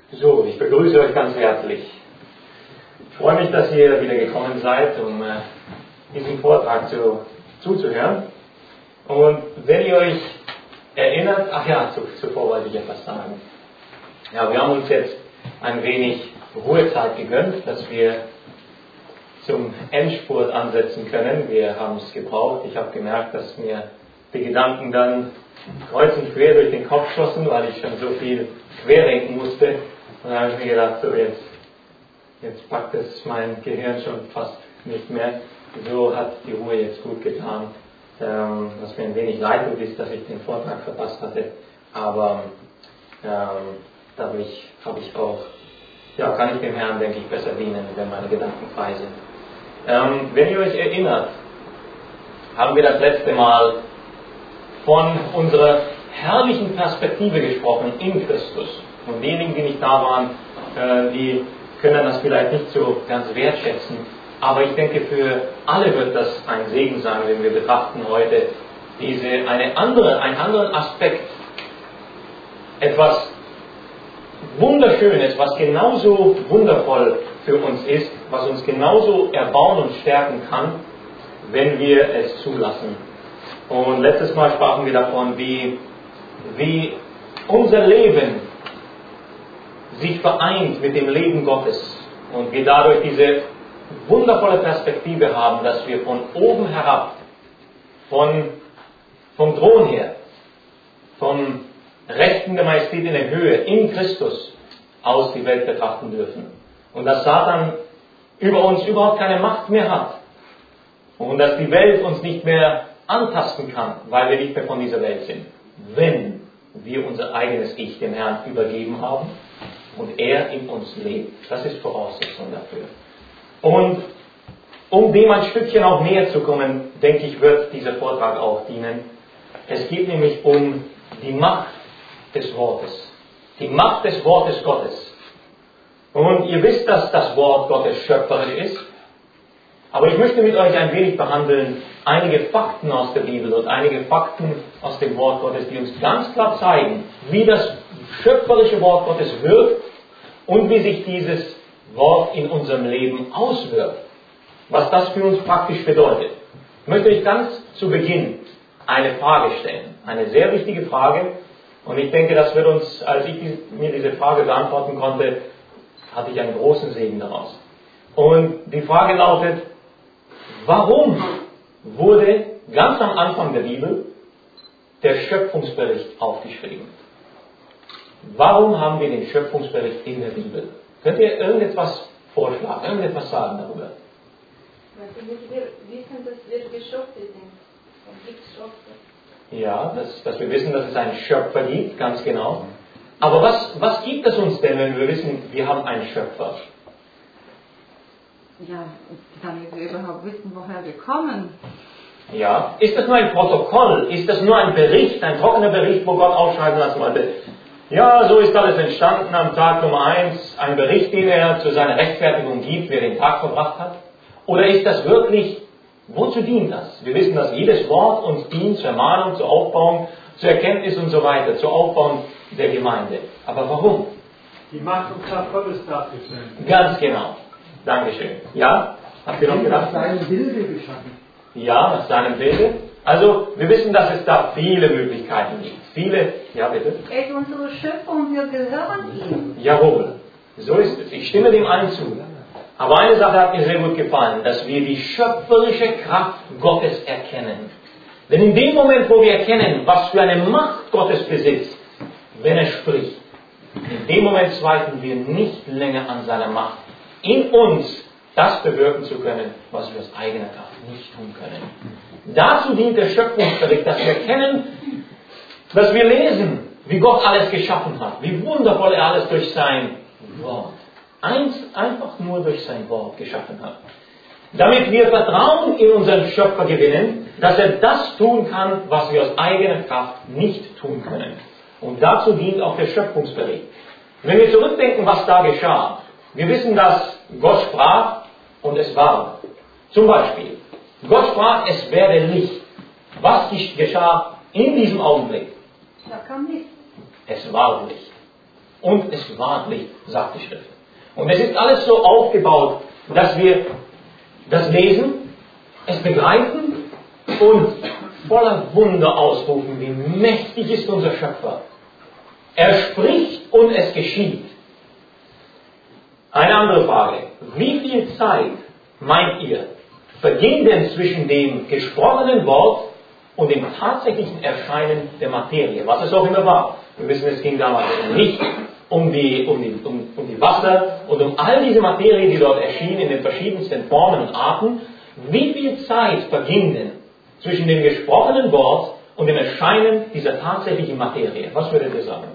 So, ich begrüße euch ganz herzlich. Ich freue mich, dass ihr wieder gekommen seid, um diesem Vortrag zuzuhören. Und wenn ihr euch erinnert, zuvor wollte ich etwas sagen. Ja, wir haben uns jetzt ein wenig Ruhezeit gegönnt, dass wir zum Endspurt ansetzen können. Wir haben es gebraucht. Ich habe gemerkt, dass mir die Gedanken dann kreuz und quer durch den Kopf schossen, weil ich schon so viel querdenken musste. Und dann habe ich mir gedacht, so jetzt packt es mein Gehirn schon fast nicht mehr. So hat die Ruhe jetzt gut getan. Was mir ein wenig leid tut, ist, dass ich den Vortrag verpasst hatte. Aber dadurch habe ich auch, kann ich dem Herrn, denke ich, besser dienen, wenn meine Gedanken frei sind. Wenn ihr euch erinnert, haben wir das letzte Mal von unserer herrlichen Perspektive gesprochen in Christus. Und diejenigen, die nicht da waren, die können das vielleicht nicht so ganz wertschätzen. Aber ich denke, für alle wird das ein Segen sein, wenn wir betrachten heute einen anderen Aspekt. Etwas Wunderschönes, was genauso wundervoll für uns ist, was uns genauso erbauen und stärken kann, wenn wir es zulassen. Und letztes Mal sprachen wir davon, wie unser Leben sich vereint mit dem Leben Gottes und wir dadurch diese wundervolle Perspektive haben, dass wir von oben herab, vom Thron her, vom Rechten der Majestät in der Höhe, in Christus aus die Welt betrachten dürfen. Und dass Satan über uns überhaupt keine Macht mehr hat. Und dass die Welt uns nicht mehr antasten kann, weil wir nicht mehr von dieser Welt sind. Wenn wir unser eigenes Ich dem Herrn übergeben haben und er in uns lebt. Das ist Voraussetzung dafür. Und um dem ein Stückchen auch näher zu kommen, denke ich, wird dieser Vortrag auch dienen. Es geht nämlich um die Macht des Wortes. Die Macht des Wortes Gottes. Und ihr wisst, dass das Wort Gottes schöpferisch ist. Aber ich möchte mit euch ein wenig behandeln, einige Fakten aus der Bibel und einige Fakten aus dem Wort Gottes, die uns ganz klar zeigen, wie das schöpferische Wort Gottes wirkt und wie sich dieses Wort in unserem Leben auswirkt. Was das für uns praktisch bedeutet. Ich möchte euch ganz zu Beginn eine Frage stellen. Eine sehr wichtige Frage. Und ich denke, das wird uns, als ich mir diese Frage beantworten konnte, hatte ich einen großen Segen daraus. Und die Frage lautet, warum wurde ganz am Anfang der Bibel der Schöpfungsbericht aufgeschrieben? Warum haben wir den Schöpfungsbericht in der Bibel? Könnt ihr irgendetwas vorschlagen, irgendetwas sagen darüber? Weil wir wissen, dass wir Geschöpfe sind. Und gibt Schöpfer. Ja, dass wir wissen, dass es einen Schöpfer gibt, ganz genau. Aber was gibt es uns denn, wenn wir wissen, wir haben einen Schöpfer? Ja, damit wir überhaupt wissen, woher wir kommen. Ja, ist das nur ein Protokoll? Ist das nur ein Bericht, ein trockener Bericht, wo Gott aufschreiben lassen wollte? Ja, so ist alles entstanden am Tag Nummer 1, ein Bericht, den er zu seiner Rechtfertigung gibt, wer den Tag verbracht hat? Oder ist das wirklich, wozu dient das? Wir wissen, dass jedes Wort uns dient zur Ermahnung, zur Aufbauung, zur Erkenntnis und so weiter, zur Aufbauung der Gemeinde. Aber warum? Die Macht und Kraft Gottes darzustellen. Ganz genau. Dankeschön. Ja? Habt ihr noch gedacht? Nach seinem Bilde geschaffen. Ja, nach seinem Bilde. Also, wir wissen, dass es da viele Möglichkeiten gibt. Ja bitte? Er ist unsere Schöpfer und wir gehören ihm. Jawohl. So ist es. Ich stimme dem allen zu. Aber eine Sache hat mir sehr gut gefallen, dass wir die schöpferische Kraft Gottes erkennen. Denn in dem Moment, wo wir erkennen, was für eine Macht Gottes besitzt, wenn er spricht, in dem Moment zweifeln wir nicht länger an seiner Macht, in uns das bewirken zu können, was wir aus eigener Kraft nicht tun können. Dazu dient der Schöpfungsbericht, dass wir erkennen, dass wir lesen, wie Gott alles geschaffen hat, wie wundervoll er alles durch sein Wort, einfach nur durch sein Wort geschaffen hat. Damit wir Vertrauen in unseren Schöpfer gewinnen, dass er das tun kann, was wir aus eigener Kraft nicht tun können. Und dazu dient auch der Schöpfungsbericht. Wenn wir zurückdenken, was da geschah, wir wissen, dass Gott sprach und es war. Zum Beispiel, Gott sprach, es werde Licht. Was geschah in diesem Augenblick? Da kam Licht. Es war Licht. Und es war Licht, sagt die Schrift. Und es ist alles so aufgebaut, dass wir das lesen, es begreifen und voller Wunder ausrufen, wie mächtig ist unser Schöpfer. Er spricht und es geschieht. Eine andere Frage. Wie viel Zeit, meint ihr, verging denn zwischen dem gesprochenen Wort und dem tatsächlichen Erscheinen der Materie? Was es auch immer war. Wir wissen, es ging damals um Licht, um die Wasser und um all diese Materie, die dort erschien in den verschiedensten Formen und Arten. Wie viel Zeit verging denn zwischen dem gesprochenen Wort und dem Erscheinen dieser tatsächlichen Materie? Was würdet ihr sagen?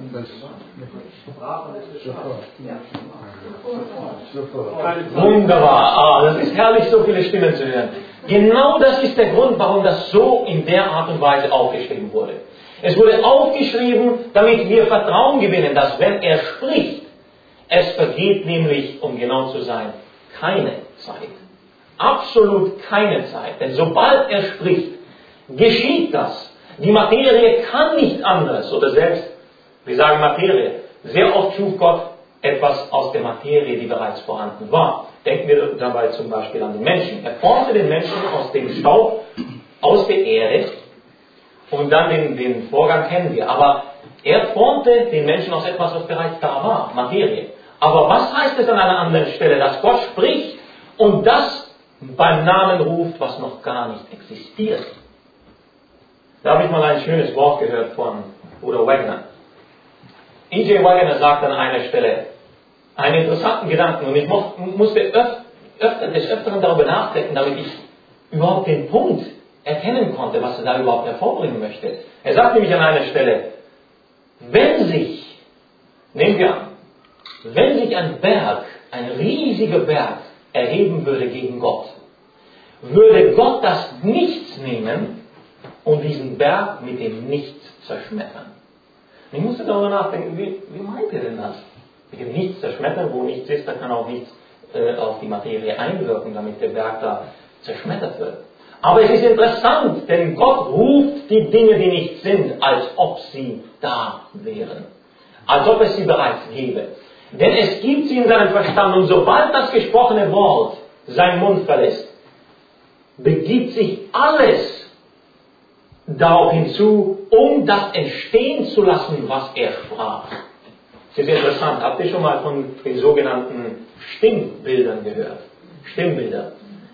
Wunderbar. Das ist herrlich, so viele Stimmen zu hören. Genau das ist der Grund, warum das so in der Art und Weise aufgeschrieben wurde. Es wurde aufgeschrieben, damit wir Vertrauen gewinnen, dass wenn er spricht, es vergeht nämlich, um genau zu sein, keine Zeit. Absolut keine Zeit. Denn sobald er spricht, geschieht das. Die Materie kann nicht anders. Oder selbst, wir sagen Materie. Sehr oft schuf Gott etwas aus der Materie, die bereits vorhanden war. Denken wir dabei zum Beispiel an den Menschen. Er formte den Menschen aus dem Staub, aus der Erde. Und dann den Vorgang kennen wir. Aber er formte den Menschen aus etwas, was bereits da war. Materie. Aber was heißt es an einer anderen Stelle? Dass Gott spricht und das beim Namen ruft, was noch gar nicht existiert. Da habe ich mal ein schönes Wort gehört von Bruder Wagner. E.J. Wagner sagt an einer Stelle einen interessanten Gedanken und ich musste des Öfteren darüber nachdenken, damit ich überhaupt den Punkt erkennen konnte, was er da überhaupt hervorbringen möchte. Er sagt nämlich an einer Stelle, nehmen wir an, wenn sich ein Berg, ein riesiger Berg, erheben würde gegen Gott, würde Gott das Nichts nehmen und diesen Berg mit dem Nichts zerschmettern. Und ich musste darüber nachdenken, wie meint er denn das? Mit dem Nichts zerschmettern, wo nichts ist, da kann auch nichts auf die Materie einwirken, damit der Berg da zerschmettert wird. Aber es ist interessant, denn Gott ruft die Dinge, die nicht sind, als ob sie da wären. Als ob es sie bereits gäbe. Denn es gibt sie in seinem Verstand und sobald das gesprochene Wort seinen Mund verlässt, begibt sich alles darauf hinzu, um das entstehen zu lassen, was er sprach. Das ist interessant. Habt ihr schon mal von den sogenannten Stimmbildern gehört? Stimmbilder.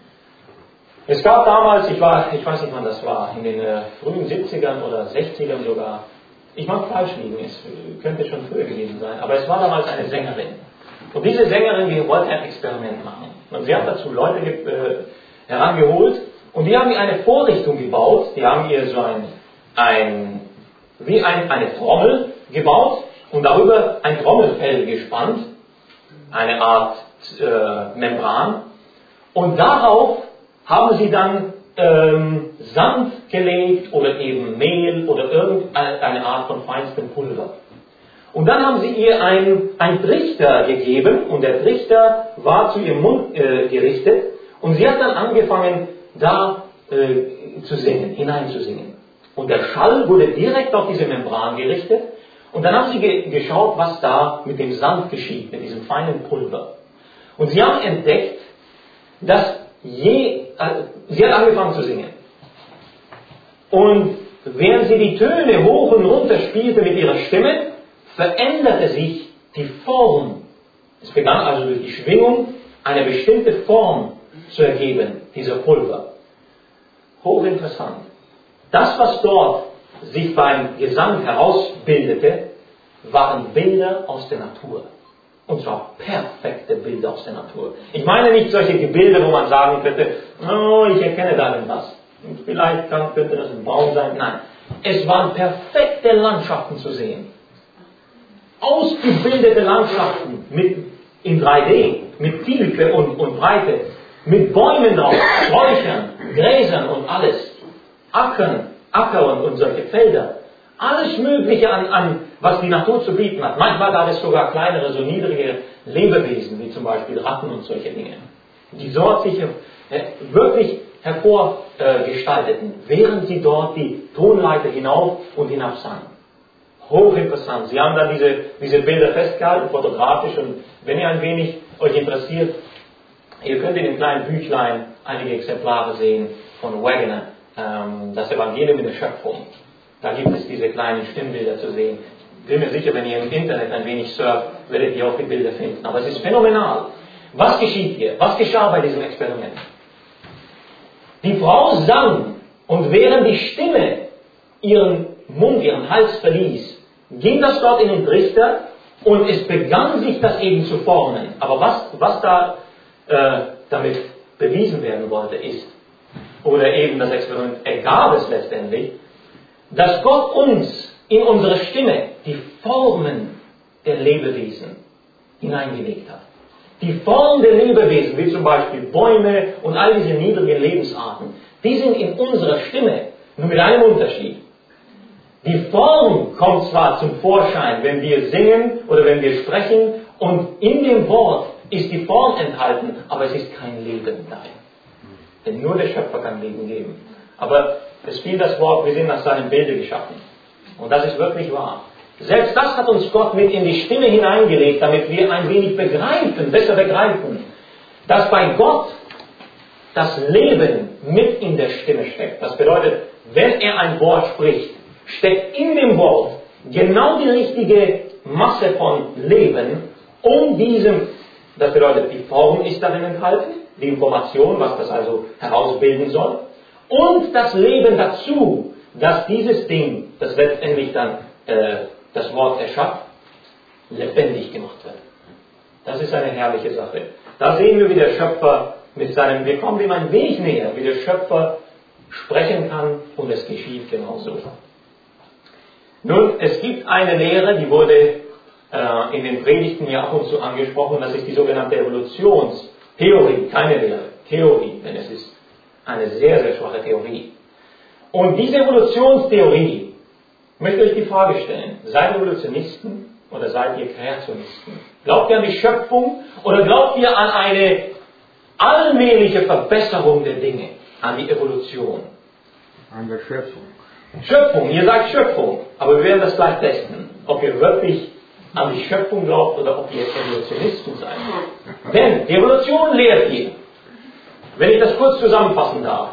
Es gab damals, ich weiß nicht wann das war, in den frühen 70ern oder 60ern sogar, ich mag falsch liegen, es könnte schon früher gewesen sein, aber es war damals eine Sängerin. Und diese Sängerin, die wollte ein Experiment machen. Und sie hat dazu Leute herangeholt und die haben ihr eine Vorrichtung gebaut, die haben ihr so eine Trommel gebaut und darüber ein Trommelfell gespannt, eine Art Membran. Und darauf haben sie dann Sand gelegt oder eben Mehl oder irgendeine Art von feinstem Pulver. Und dann haben sie ihr einen Trichter gegeben und der Trichter war zu ihrem Mund gerichtet und sie hat dann angefangen, da zu singen, hineinzusingen. Und der Schall wurde direkt auf diese Membran gerichtet und dann haben sie geschaut, was da mit dem Sand geschieht, mit diesem feinen Pulver. Und sie haben entdeckt, dass sie hat angefangen zu singen. Und während sie die Töne hoch und runter spielte mit ihrer Stimme, veränderte sich die Form. Es begann also durch die Schwingung eine bestimmte Form zu ergeben, dieser Pulver. Hochinteressant. Das, was dort sich beim Gesang herausbildete, waren Bilder aus der Natur. Und zwar perfekte Bilder aus der Natur. Ich meine nicht solche Gebilde, wo man sagen könnte, oh, ich erkenne darin was. Und vielleicht könnte das ein Baum sein. Nein, es waren perfekte Landschaften zu sehen. Ausgebildete Landschaften in 3D, mit Tiefe und Breite, mit Bäumen drauf, Sträuchern, Gräsern und alles. Acker und solche Felder. Alles Mögliche an was die Natur zu bieten hat. Manchmal gab es sogar kleinere, so niedrige Lebewesen, wie zum Beispiel Ratten und solche Dinge, die dort sich wirklich hervorgestalteten, während sie dort die Tonleiter hinauf und hinab sangen. Hochinteressant. Sie haben da diese Bilder festgehalten, fotografisch, und wenn ihr ein wenig euch interessiert, ihr könnt in dem kleinen Büchlein einige Exemplare sehen von Waggoner, das Evangelium in der Schöpfung. Da gibt es diese kleinen Stimmbilder zu sehen. Ich bin mir sicher, wenn ihr im Internet ein wenig surft, werdet ihr auch die Bilder finden. Aber es ist phänomenal. Was geschieht hier? Was geschah bei diesem Experiment? Die Frau sang, und während die Stimme ihren Mund, ihren Hals verließ, ging das dort in den Trichter und es begann sich das eben zu formen. Aber was da damit bewiesen werden wollte, ist, oder eben das Experiment ergab es letztendlich, dass Gott uns in unsere Stimme die Formen der Lebewesen hineingelegt hat. Die Formen der Lebewesen, wie zum Beispiel Bäume und all diese niedrigen Lebensarten, die sind in unserer Stimme, nur mit einem Unterschied. Die Form kommt zwar zum Vorschein, wenn wir singen oder wenn wir sprechen, und in dem Wort ist die Form enthalten, aber es ist kein Leben darin. Denn nur der Schöpfer kann Leben geben. Aber es fiel das Wort, wir sind nach seinem Bilde geschaffen. Und das ist wirklich wahr. Selbst das hat uns Gott mit in die Stimme hineingelegt, damit wir ein wenig besser begreifen, dass bei Gott das Leben mit in der Stimme steckt. Das bedeutet, wenn er ein Wort spricht, steckt in dem Wort genau die richtige Masse von Leben, um diesem, das bedeutet, die Form ist darin enthalten, die Information, was das also herausbilden soll, und das Leben dazu, dass dieses Ding, das letztendlich dann das Wort erschafft, lebendig gemacht wird. Das ist eine herrliche Sache. Da sehen wir, wie der Schöpfer mit seinem, wir kommen dem ein wenig näher, wie der Schöpfer sprechen kann, und es geschieht genauso. Nun, es gibt eine Lehre, die wurde in den Predigten ja ab und zu angesprochen, das ist die sogenannte Evolutionstheorie, keine Lehre, Theorie, denn es ist eine sehr, sehr schwache Theorie. Und diese Evolutionstheorie, möchte ich die Frage stellen, seid ihr Evolutionisten oder seid ihr Kreationisten? Glaubt ihr an die Schöpfung oder glaubt ihr an eine allmähliche Verbesserung der Dinge, an die Evolution? An der Schöpfung. Schöpfung, ihr sagt Schöpfung, aber wir werden das gleich testen, ob ihr wirklich an die Schöpfung glaubt oder ob ihr Evolutionisten seid. Denn die Evolution lehrt ihr, wenn ich das kurz zusammenfassen darf,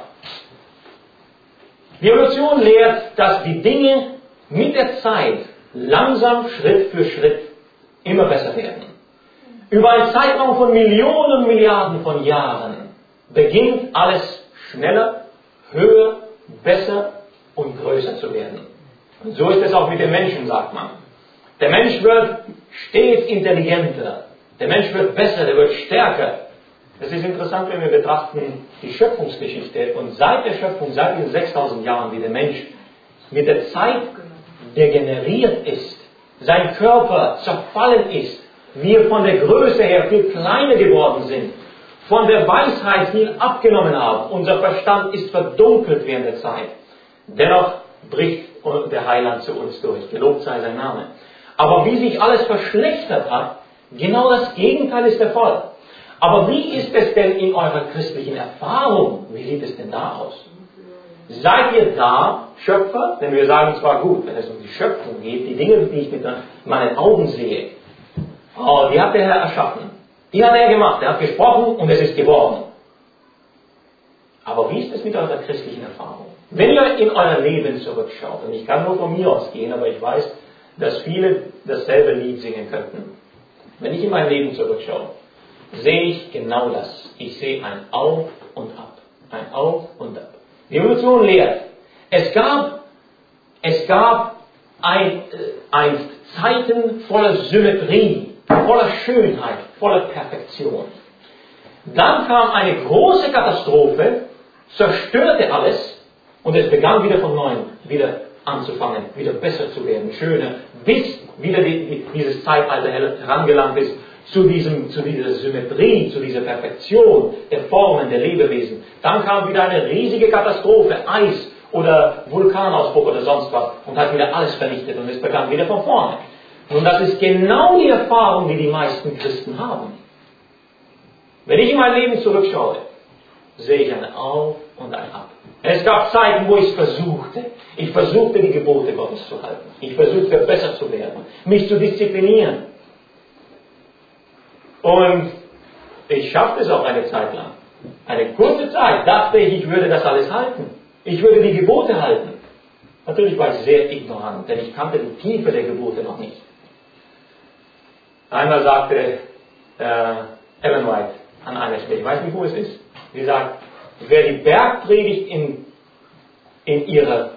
die Evolution lehrt, dass die Dinge mit der Zeit langsam Schritt für Schritt immer besser werden. Über einen Zeitraum von Millionen, Milliarden von Jahren beginnt alles schneller, höher, besser und größer zu werden. Und so ist es auch mit dem Menschen, sagt man. Der Mensch wird stets intelligenter, der Mensch wird besser, der wird stärker. Es ist interessant, wenn wir betrachten die Schöpfungsgeschichte, und seit der Schöpfung, seit diesen 6000 Jahren, wie der Mensch mit der Zeit degeneriert ist, sein Körper zerfallen ist, wir von der Größe her viel kleiner geworden sind, von der Weisheit viel abgenommen haben, unser Verstand ist verdunkelt während der Zeit. Dennoch bricht der Heiland zu uns durch, gelobt sei sein Name. Aber wie sich alles verschlechtert hat, genau das Gegenteil ist der Fall. Aber wie ist es denn in eurer christlichen Erfahrung? Wie sieht es denn da aus? Seid ihr da Schöpfer? Denn wir sagen zwar gut, wenn es um die Schöpfung geht, die Dinge, die ich mit meinen Augen sehe, oh, die hat der Herr erschaffen. Die hat er gemacht, er hat gesprochen und es ist geworden. Aber wie ist es mit eurer christlichen Erfahrung? Wenn ihr in euer Leben zurückschaut, und ich kann nur von mir ausgehen, aber ich weiß, dass viele dasselbe Lied singen könnten. Wenn ich in mein Leben zurückschaue, sehe ich genau das. Ich sehe ein Auf und Ab. Ein Auf und Ab. Die Evolution lehrt, es gab einst Zeiten voller Symmetrie, voller Schönheit, voller Perfektion. Dann kam eine große Katastrophe, zerstörte alles, und es begann wieder von neuem, wieder anzufangen, wieder besser zu werden, schöner, bis wieder dieses Zeitalter herangelangt ist, zu dieser Symmetrie, zu dieser Perfektion der Formen, der Lebewesen. Dann kam wieder eine riesige Katastrophe, Eis oder Vulkanausbruch oder sonst was, und hat wieder alles vernichtet, und es begann wieder von vorne. Und das ist genau die Erfahrung, die die meisten Christen haben. Wenn ich in mein Leben zurückschaue, sehe ich ein Auf und ein Ab. Es gab Zeiten, wo ich es versuchte. Ich versuchte, die Gebote Gottes zu halten. Ich versuchte, besser zu werden, mich zu disziplinieren. Und ich schaffte es auch eine Zeit lang. Eine kurze Zeit dachte ich, ich würde das alles halten. Ich würde die Gebote halten. Natürlich war ich sehr ignorant, denn ich kannte die Tiefe der Gebote noch nicht. Einmal sagte Ellen White an einer Stelle, ich weiß nicht, wo es ist, sie sagt, wer die Bergpredigt in ihrer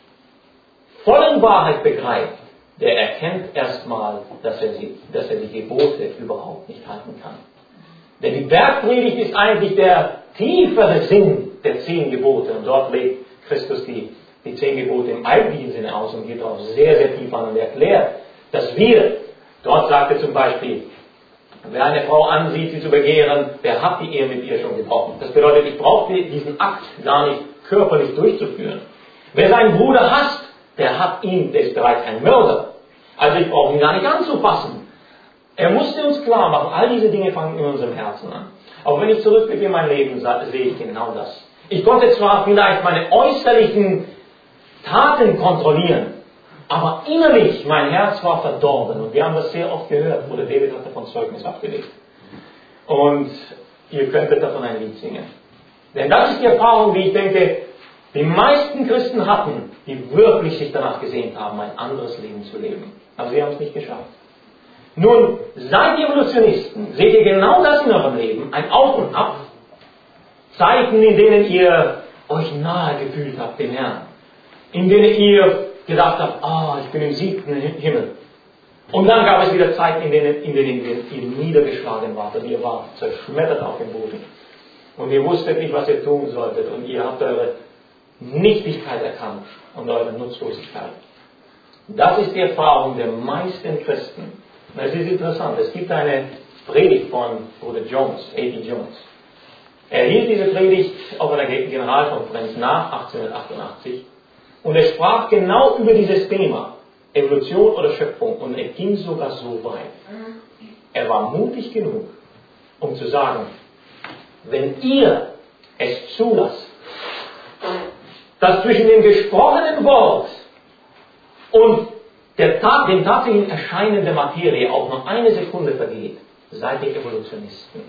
vollen Wahrheit begreift, der erkennt erstmal, dass er die Gebote überhaupt nicht halten kann. Denn die Bergpredigt ist eigentlich der tiefere Sinn der 10 Gebote. Und dort legt Christus die 10 Gebote im eigentlichen Sinne aus und geht darauf sehr, sehr tief an und erklärt, dass wir, dort sagt er zum Beispiel, wer eine Frau ansieht, sie zu begehren, der hat die Ehe mit ihr schon gebrochen. Das bedeutet, ich brauche diesen Akt gar nicht körperlich durchzuführen. Wer seinen Bruder hasst, der ist bereits ein Mörder. Also ich brauche ihn gar nicht anzufassen. Er musste uns klar machen, all diese Dinge fangen in unserem Herzen an. Aber wenn ich zurückblicke in mein Leben, sehe ich genau das. Ich konnte zwar vielleicht meine äußerlichen Taten kontrollieren, aber innerlich, mein Herz war verdorben. Und wir haben das sehr oft gehört. Bruder David hat davon Zeugnis abgelegt. Und ihr könntet davon ein Lied singen. Denn das ist die Erfahrung, die ich denke, die meisten Christen hatten, die wirklich sich danach gesehnt haben, ein anderes Leben zu leben. Aber sie haben es nicht geschafft. Nun, seid ihr Evolutionisten, seht ihr genau das in eurem Leben, ein Auf und Ab, Zeiten, in denen ihr euch nahe gefühlt habt, dem Herrn, in denen ihr gedacht habt, ich bin im 7. Himmel. Und dann gab es wieder Zeiten, in denen ihr niedergeschlagen wart und ihr wart zerschmettert auf dem Boden. Und ihr wusstet nicht, was ihr tun solltet und ihr habt eure Nichtigkeit erkannt und eure Nutzlosigkeit. Das ist die Erfahrung der meisten Christen. Und es ist interessant, es gibt eine Predigt von Bruder Jones, A.D. Jones. Er hielt diese Predigt auf einer Generalkonferenz nach 1888 und er sprach genau über dieses Thema, Evolution oder Schöpfung, und er ging sogar so weit. Er war mutig genug, um zu sagen, wenn ihr es zulasst, dass zwischen dem gesprochenen Wort und dem tatsächlichen Erscheinen der Materie auch noch eine Sekunde vergeht, seid ihr Evolutionisten.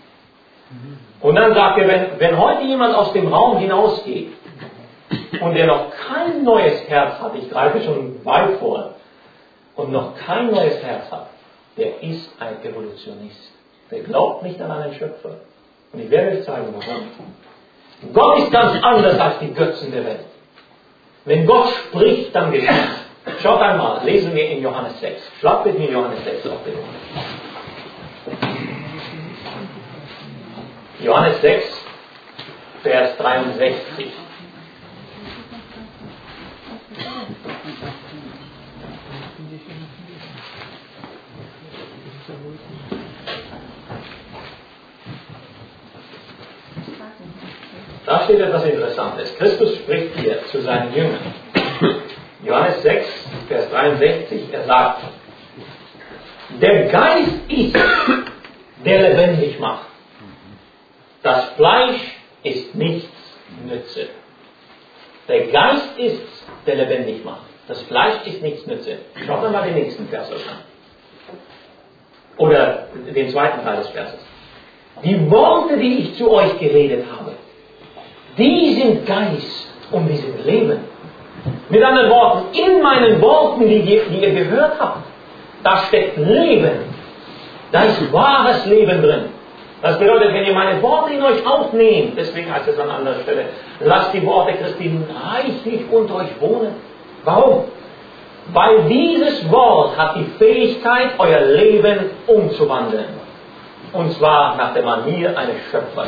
Und dann sagt er, wenn heute jemand aus dem Raum hinausgeht und der noch kein neues Herz hat, ich greife schon weit vor, und noch kein neues Herz hat, der ist ein Evolutionist. Der glaubt nicht an einen Schöpfer. Und ich werde euch zeigen, warum. Gott ist ganz anders als die Götzen der Welt. Wenn Gott spricht, dann geschieht es. Schaut einmal, lesen wir in Johannes 6. Schlagt bitte in Johannes 6 auf bitte. Johannes 6, Vers 63. Da steht etwas Interessantes. Christus spricht hier zu seinen Jüngern. Johannes 6, Vers 63, er sagt, der Geist ist, der lebendig macht. Das Fleisch ist nichts Nütze. Der Geist ist, der lebendig macht. Das Fleisch ist nichts Nütze. Schaut mal den nächsten Vers an. Oder den zweiten Teil des Verses. Die Worte, die ich zu euch geredet habe, die sind Geist und die sind Leben. Mit anderen Worten, in meinen Worten, die ihr gehört habt, da steckt Leben. Da ist wahres Leben drin. Das bedeutet, wenn ihr meine Worte in euch aufnehmt, deswegen heißt es an anderer Stelle, lasst die Worte Christi reichlich unter euch wohnen. Warum? Weil dieses Wort hat die Fähigkeit, euer Leben umzuwandeln. Und zwar nach der Manier eines Schöpfers.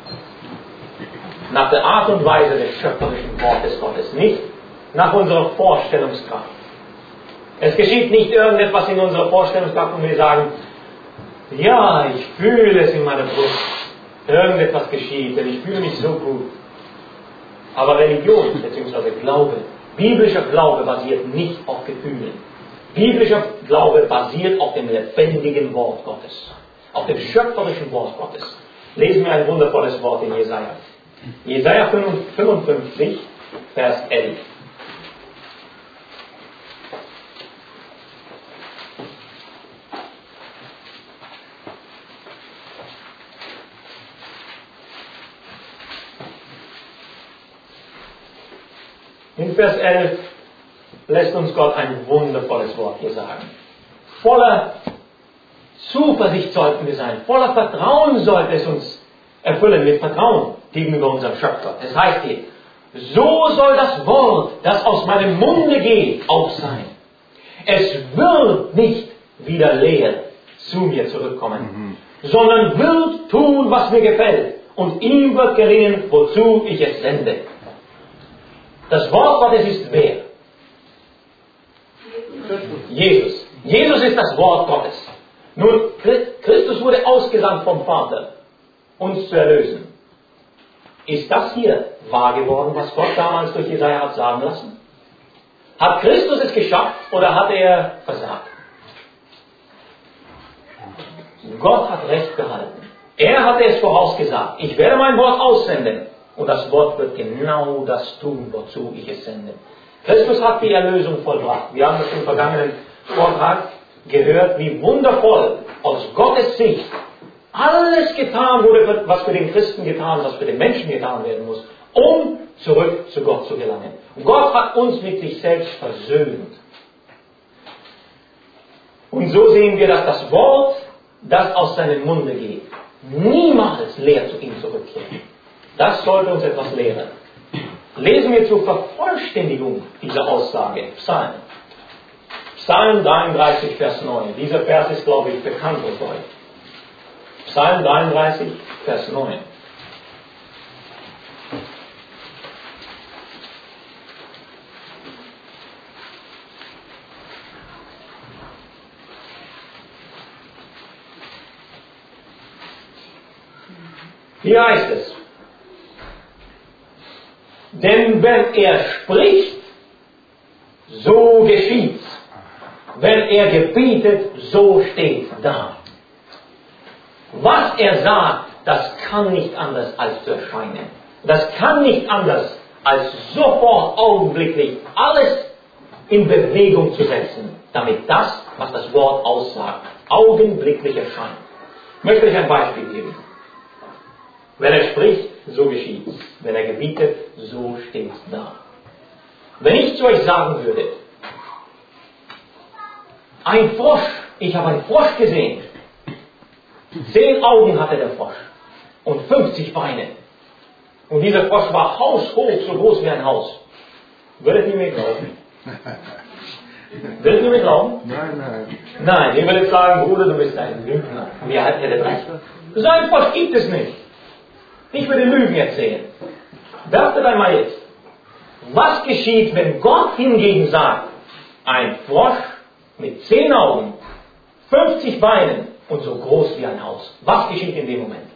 Nach der Art und Weise des schöpferischen Wortes Gottes, nicht nach unserer Vorstellungskraft. Es geschieht nicht irgendetwas in unserer Vorstellungskraft und wir sagen, ja, ich fühle es in meiner Brust. Irgendetwas geschieht, denn ich fühle mich so gut. Aber Religion bzw. Glaube, biblischer Glaube basiert nicht auf Gefühlen. Biblischer Glaube basiert auf dem lebendigen Wort Gottes. Auf dem schöpferischen Wort Gottes. Lesen wir ein wundervolles Wort in Jesaja Jesaja 55, Vers 11. In Vers 11 lässt uns Gott ein wundervolles Wort hier sagen. Voller Zuversicht sollten wir sein, voller Vertrauen sollte es uns erfüllen, mit Vertrauen gegenüber unserem Schöpfer. Es heißt hier, so soll das Wort, das aus meinem Munde geht, auch sein. Es wird nicht wieder leer zu mir zurückkommen, sondern wird tun, was mir gefällt, und ihm wird gelingen, wozu ich es sende. Das Wort Gottes ist wer? Jesus. Jesus ist das Wort Gottes. Nun, Christus wurde ausgesandt vom Vater, uns zu erlösen. Ist das hier wahr geworden, was Gott damals durch Jesaja hat sagen lassen? Hat Christus es geschafft oder hat er versagt? Gott hat Recht gehalten. Er hatte es vorausgesagt. Ich werde mein Wort aussenden. Und das Wort wird genau das tun, wozu ich es sende. Christus hat die Erlösung vollbracht. Wir haben das im vergangenen Vortrag gehört, wie wundervoll aus Gottes Sicht alles getan wurde, was für den Christen getan, was für den Menschen getan werden muss, um zurück zu Gott zu gelangen. Und Gott hat uns mit sich selbst versöhnt. Und so sehen wir, dass das Wort, das aus seinem Munde geht, niemals leer zu ihm zurückkehrt. Das sollte uns etwas lehren. Lesen wir zur Vervollständigung dieser Aussage Psalm. Psalm 33, Vers 9. Dieser Vers ist, glaube ich, bekannt für euch. Psalm 33, Vers 9. Hier heißt es, denn wenn er spricht, so geschieht's. Wenn er gebietet, so steht's da. Was er sagt, das kann nicht anders als zu erscheinen. Das kann nicht anders als sofort augenblicklich alles in Bewegung zu setzen, damit das, was das Wort aussagt, augenblicklich erscheint. Ich möchte euch ein Beispiel geben. Wenn er spricht, so geschieht's. Wenn er gebietet, so steht's da. Wenn ich zu euch sagen würde, ein Frosch, ich habe einen Frosch gesehen. 10 Augen hatte der Frosch und 50 Beine. Und dieser Frosch war haushoch, so groß wie ein Haus. Würdet ihr mir glauben? Würdet ihr mir glauben? Nein, ihr würdet sagen, Bruder, du bist ein Lügner. Wer hat dir das recht? So ein Frosch gibt es nicht. Ich würde Lügen erzählen. Beachtet einmal jetzt. Was geschieht, wenn Gott hingegen sagt, ein Frosch mit 10 Augen, 50 Beinen und so groß wie ein Haus? Was geschieht in dem Moment?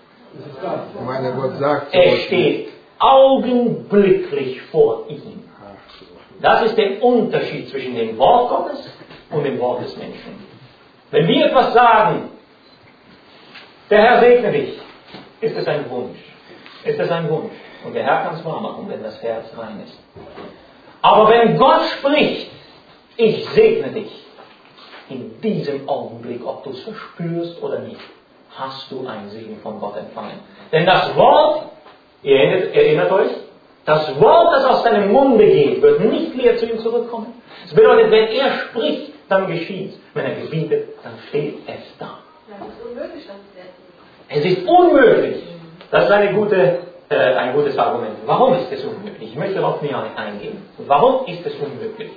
Er steht augenblicklich vor ihm. Das ist der Unterschied zwischen dem Wort Gottes und dem Wort des Menschen. Wenn wir etwas sagen, der Herr segne dich, ist es ein Wunsch. Ist es ein Wunsch. Und der Herr kann es wahr machen, wenn das Herz rein ist. Aber wenn Gott spricht, ich segne dich, in diesem Augenblick, ob du es verspürst oder nicht, hast du einen Segen von Gott empfangen. Denn das Wort, ihr erinnert euch, das Wort, das aus seinem Munde geht, wird nicht leer zu ihm zurückkommen. Das bedeutet, wenn er spricht, dann geschieht. Wenn er gebietet, dann steht es da. Ja, das ist unmöglich, dass es leer Es ist unmöglich. Das ist ein gutes Argument. Warum ist es unmöglich? Ich möchte darauf näher eingehen. Warum ist es unmöglich?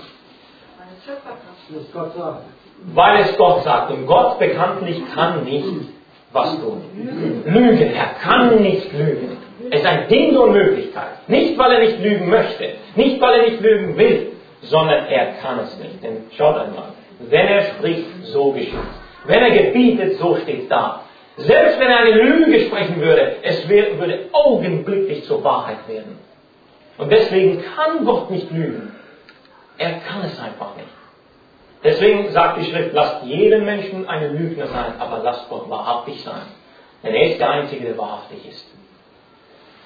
Weil es Gott sagt. Und Gott bekanntlich kann nicht was tun? Lügen. Er kann nicht lügen. Es ist ein Ding der Unmöglichkeit. Nicht, weil er nicht lügen möchte. Nicht, weil er nicht lügen will. Sondern er kann es nicht. Denn schaut einmal. Wenn er spricht, so geschieht. Wenn er gebietet, so steht da. Selbst wenn er eine Lüge sprechen würde, es würde augenblicklich zur Wahrheit werden. Und deswegen kann Gott nicht lügen. Er kann es einfach nicht. Deswegen sagt die Schrift, lasst jeden Menschen ein Lügner sein, aber lasst Gott wahrhaftig sein. Denn er ist der Einzige, der wahrhaftig ist.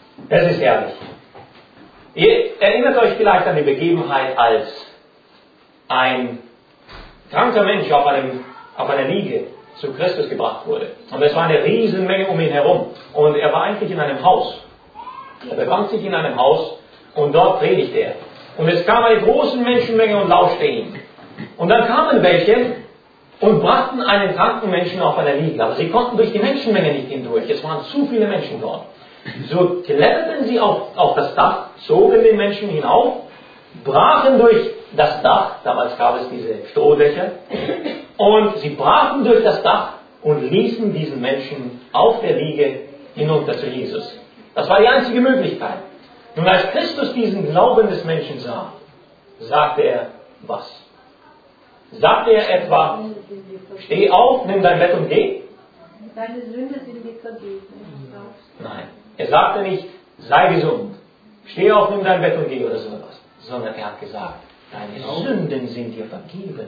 Es ist herrlich. Ihr erinnert euch vielleicht an die Begebenheit, als ein kranker Mensch auf einer Liege zu Christus gebracht wurde. Und es war eine Riesenmenge um ihn herum. Und er war eigentlich in einem Haus. Er befand sich in einem Haus und dort predigte er. Und es kam eine große Menschenmenge und lauschte ihm. Und dann kamen welche und brachten einen kranken Menschen auf einer Liege. Aber sie konnten durch die Menschenmenge nicht hindurch. Es waren zu viele Menschen dort. So kletterten sie auf das Dach, zogen den Menschen hinauf, brachen durch das Dach, damals gab es diese Strohdächer, und sie brachen durch das Dach und ließen diesen Menschen auf der Liege hinunter zu Jesus. Das war die einzige Möglichkeit. Nun, als Christus diesen Glauben des Menschen sah, sagte er was? Sagte er etwa, steh auf, nimm dein Bett und geh? Deine Sünde sind dir vergeben. Nein, er sagte nicht, sei gesund, steh auf, nimm dein Bett und geh oder so etwas, sondern er hat gesagt, deine Sünden sind dir vergeben.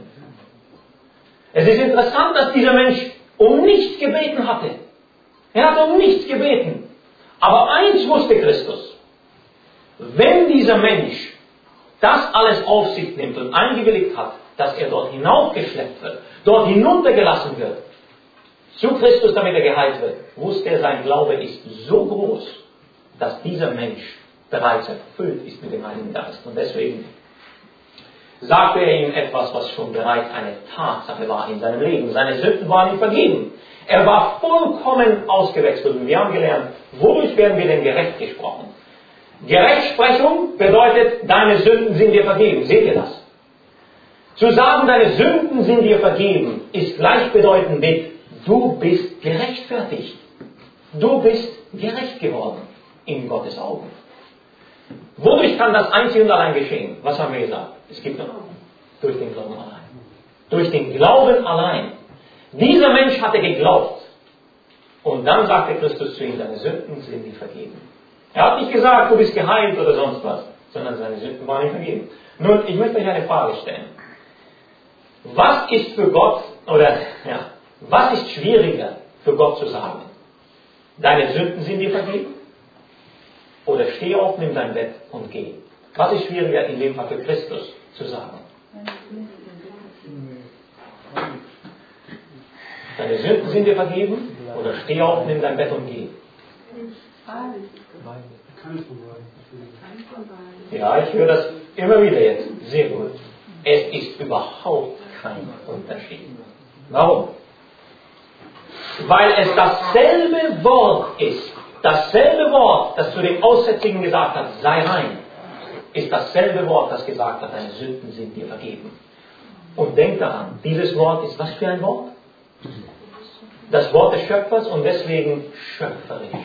Es ist interessant, dass dieser Mensch um nichts gebeten hatte. Er hat um nichts gebeten. Aber eins wusste Christus. Wenn dieser Mensch das alles auf sich nimmt und eingewilligt hat, dass er dort hinaufgeschleppt wird, dort hinuntergelassen wird, zu Christus, damit er geheilt wird, wusste er, sein Glaube ist so groß, dass dieser Mensch bereits erfüllt ist mit dem Heiligen Geist. Und deswegen sagte er ihm etwas, was schon bereits eine Tatsache war in seinem Leben. Seine Sünden waren ihm vergeben. Er war vollkommen ausgewechselt. Und wir haben gelernt, wodurch werden wir denn gerecht gesprochen? Gerechtsprechung bedeutet, deine Sünden sind dir vergeben. Seht ihr das? Zu sagen, deine Sünden sind dir vergeben, ist gleichbedeutend mit, du bist gerechtfertigt. Du bist gerecht geworden in Gottes Augen. Wodurch kann das einzig und allein geschehen? Was haben wir gesagt? Es gibt noch durch den Glauben allein. Durch den Glauben allein. Dieser Mensch hatte geglaubt. Und dann sagte Christus zu ihm, deine Sünden sind dir vergeben. Er hat nicht gesagt, du bist geheilt oder sonst was, sondern seine Sünden waren ihm vergeben. Nun, ich möchte euch eine Frage stellen. Was ist für Gott, was ist schwieriger für Gott zu sagen? Deine Sünden sind dir vergeben? Oder steh auf, nimm dein Bett und geh. Was ist schwieriger in dem Fall für Christus zu sagen? Deine Sünden sind dir vergeben? Oder steh auf, nimm dein Bett und geh. Ja, ich höre das immer wieder jetzt. Sehr gut. Es ist überhaupt kein Unterschied. Warum? Weil es dasselbe Wort ist. Dasselbe Wort, das zu dem Aussätzigen gesagt hat, sei rein, ist dasselbe Wort, das gesagt hat, deine Sünden sind dir vergeben. Und denk daran, dieses Wort ist was für ein Wort? Das Wort des Schöpfers und deswegen schöpferisch.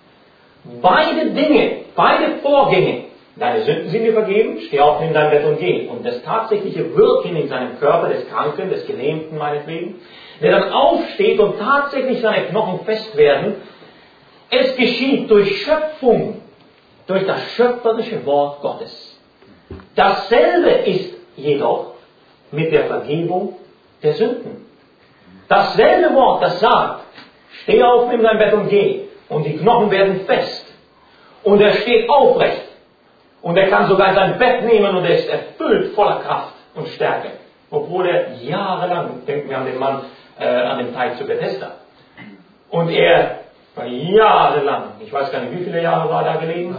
Beide Dinge, beide Vorgänge, deine Sünden sind dir vergeben, steh auf, nimm dein Bett und geh. Und das tatsächliche Wirken in seinem Körper, des Kranken, des Gelähmten meinetwegen, der dann aufsteht und tatsächlich seine Knochen fest werden, es geschieht durch Schöpfung, durch das schöpferische Wort Gottes. Dasselbe ist jedoch mit der Vergebung der Sünden. Dasselbe Wort, das sagt, steh auf, nimm dein Bett und geh. Und die Knochen werden fest. Und er steht aufrecht. Und er kann sogar sein Bett nehmen und er ist erfüllt voller Kraft und Stärke. Obwohl er jahrelang, denken wir an den Mann an dem Teich zu Bethesda. Und er war jahrelang, ich weiß gar nicht, wie viele Jahre war da gelegen?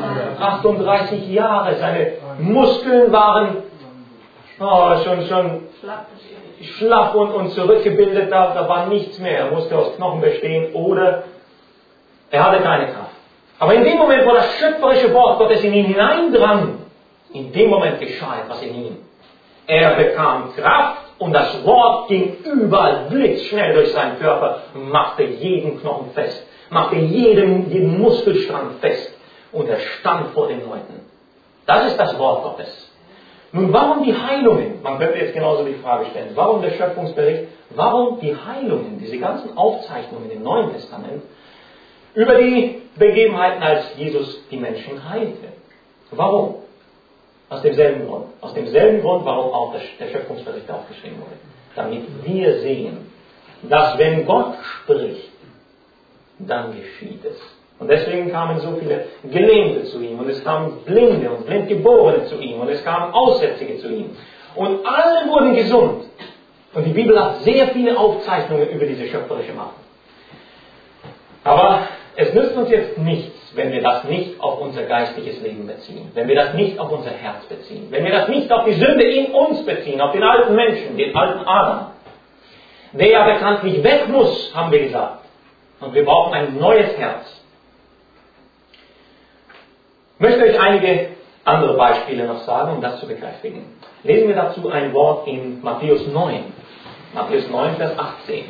38 Jahre. Seine Muskeln waren schon schlaff und zurückgebildet. Da war nichts mehr. Er musste aus Knochen bestehen oder er hatte keine Kraft. Aber in dem Moment, wo das schöpferische Wort Gottes in ihn hineindrang, in dem Moment geschah etwas in ihm. Er bekam Kraft und das Wort ging überall blitzschnell durch seinen Körper, machte jeden Knochen fest, machte jeden Muskelstrang fest und er stand vor den Leuten. Das ist das Wort Gottes. Nun, warum die Heilungen? Man könnte jetzt genauso die Frage stellen, warum der Schöpfungsbericht? Warum die Heilungen, diese ganzen Aufzeichnungen im Neuen Testament, über die Begebenheiten, als Jesus die Menschen heilte? Warum? Aus demselben Grund. Aus demselben Grund, warum auch der Schöpfungsbericht aufgeschrieben wurde. Damit wir sehen, dass wenn Gott spricht, dann geschieht es. Und deswegen kamen so viele Gelähmte zu ihm und es kamen Blinde und Blindgeborene zu ihm und es kamen Aussätzige zu ihm. Und alle wurden gesund. Und die Bibel hat sehr viele Aufzeichnungen über diese schöpferische Macht. Aber es nützt uns jetzt nichts, wenn wir das nicht auf unser geistliches Leben beziehen, wenn wir das nicht auf unser Herz beziehen, wenn wir das nicht auf die Sünde in uns beziehen, auf den alten Menschen, den alten Adam, der ja bekanntlich weg muss, haben wir gesagt. Und wir brauchen ein neues Herz. Ich möchte euch einige andere Beispiele noch sagen, um das zu bekräftigen. Lesen wir dazu ein Wort in Matthäus 9. Matthäus 9, Vers 18.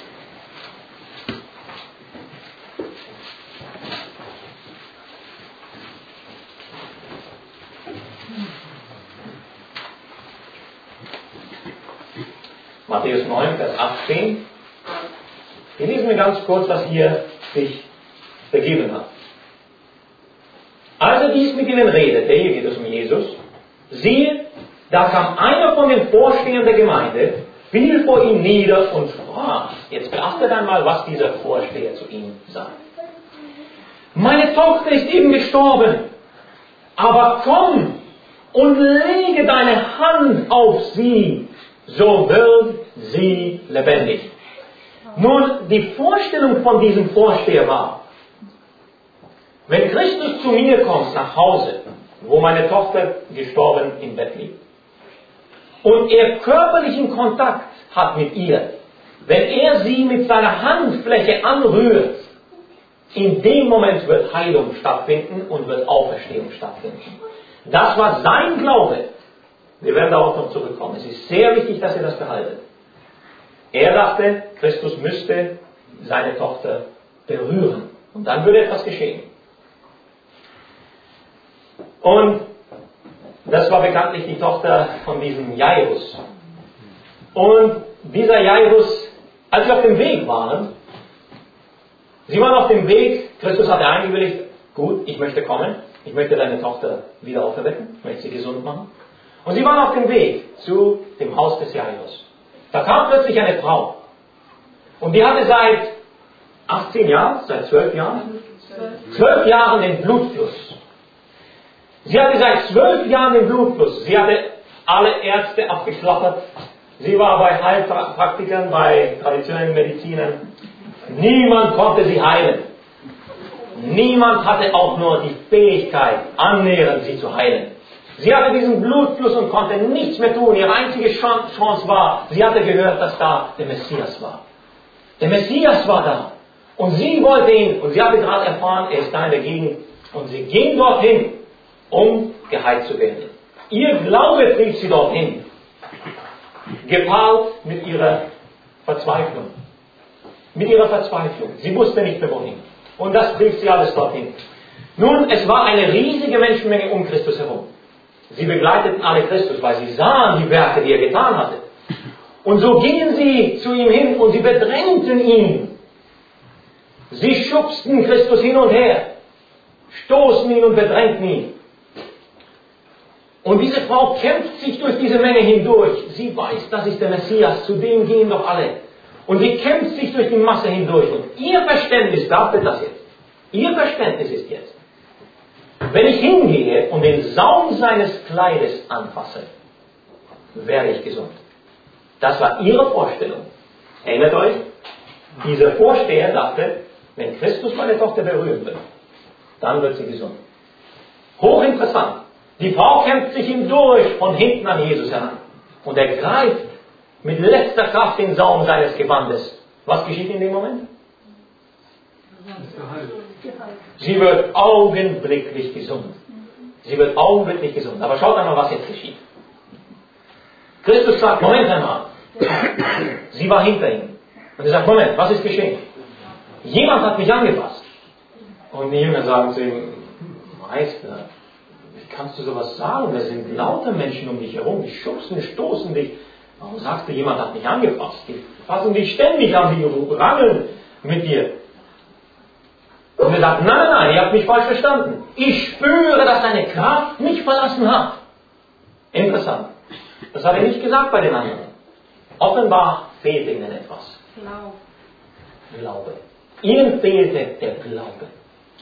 Matthäus 9, Vers 18. Wir lesen mir ganz kurz, was hier sich begeben hat. Als er dies mit ihnen redete, hier geht es um Jesus, siehe, da kam einer von den Vorstehern der Gemeinde, fiel vor ihm nieder und sprach. Jetzt beachtet einmal, was dieser Vorsteher zu ihm sagt. Meine Tochter ist eben gestorben, aber komm und lege deine Hand auf sie, so wird sie lebendig. Nun, die Vorstellung von diesem Vorsteher war, wenn Christus zu mir kommt nach Hause, wo meine Tochter gestorben im Bett liegt, und er körperlichen Kontakt hat mit ihr, wenn er sie mit seiner Handfläche anrührt, in dem Moment wird Heilung stattfinden und wird Auferstehung stattfinden. Das war sein Glaube. Wir werden darauf noch zurückkommen. Es ist sehr wichtig, dass ihr das behaltet. Er dachte, Christus müsste seine Tochter berühren. Und dann würde etwas geschehen. Und das war bekanntlich die Tochter von diesem Jairus. Und dieser Jairus, als sie auf dem Weg waren, sie waren auf dem Weg, Christus hatte eingewilligt, gut, ich möchte kommen, ich möchte deine Tochter wieder auferwecken, ich möchte sie gesund machen. Und sie waren auf dem Weg zu dem Haus des Jairus. Da kam plötzlich eine Frau. Und die hatte seit 18 Jahren, seit 12 Jahren, 12 Jahren den Blutfluss. Sie hatte seit 12 Jahren den Blutfluss. Sie hatte alle Ärzte abgeschlappert. Sie war bei Heilpraktikern, bei traditionellen Medizinern. Niemand konnte sie heilen. Niemand hatte auch nur die Fähigkeit, annähernd sie zu heilen. Sie hatte diesen Blutfluss und konnte nichts mehr tun. Ihre einzige Chance war, sie hatte gehört, dass da der Messias war. Der Messias war da. Und sie wollte ihn, und sie hatte gerade erfahren, er ist da in der Gegend. Und sie ging dorthin, um geheilt zu werden. Ihr Glaube trieb sie dorthin. Gepaart mit ihrer Verzweiflung. Mit ihrer Verzweiflung. Sie wusste nicht mehr wohin. Und das trieb sie alles dorthin. Nun, es war eine riesige Menschenmenge um Christus herum. Sie begleiteten alle Christus, weil sie sahen die Werke, die er getan hatte. Und so gingen sie zu ihm hin und sie bedrängten ihn. Sie schubsten Christus hin und her, stoßen ihn und bedrängten ihn. Und diese Frau kämpft sich durch diese Menge hindurch. Sie weiß, das ist der Messias, zu dem gehen doch alle. Und sie kämpft sich durch die Masse hindurch. Und ihr Verständnis, beachtet das jetzt, ihr Verständnis ist jetzt, wenn ich hingehe und den Saum seines Kleides anfasse, werde ich gesund. Das war ihre Vorstellung. Erinnert euch? Dieser Vorsteher dachte, wenn Christus meine Tochter berühren wird, dann wird sie gesund. Hochinteressant. Die Frau kämpft sich hindurch von hinten an Jesus heran. Und er greift mit letzter Kraft den Saum seines Gewandes. Was geschieht in dem Moment? Sie wird augenblicklich gesund. Sie wird augenblicklich gesund. Aber schaut einmal, was jetzt geschieht. Christus sagt, Moment einmal. Sie war hinter ihm. Und er sagt, Moment, was ist geschehen? Jemand hat mich angefasst. Und die Jünger sagen zu ihm, Meister, wie kannst du sowas sagen? Da sind lauter Menschen um dich herum, die schubsen, stoßen dich. Warum sagst du, jemand hat mich angefasst? Die fassen dich ständig an, die rangeln mit dir. Und er sagt, nein, ihr habt mich falsch verstanden. Ich spüre, dass deine Kraft mich verlassen hat. Interessant. Das hat er nicht gesagt bei den anderen. Offenbar fehlte ihnen etwas. Glaube. Ihnen fehlte der Glaube.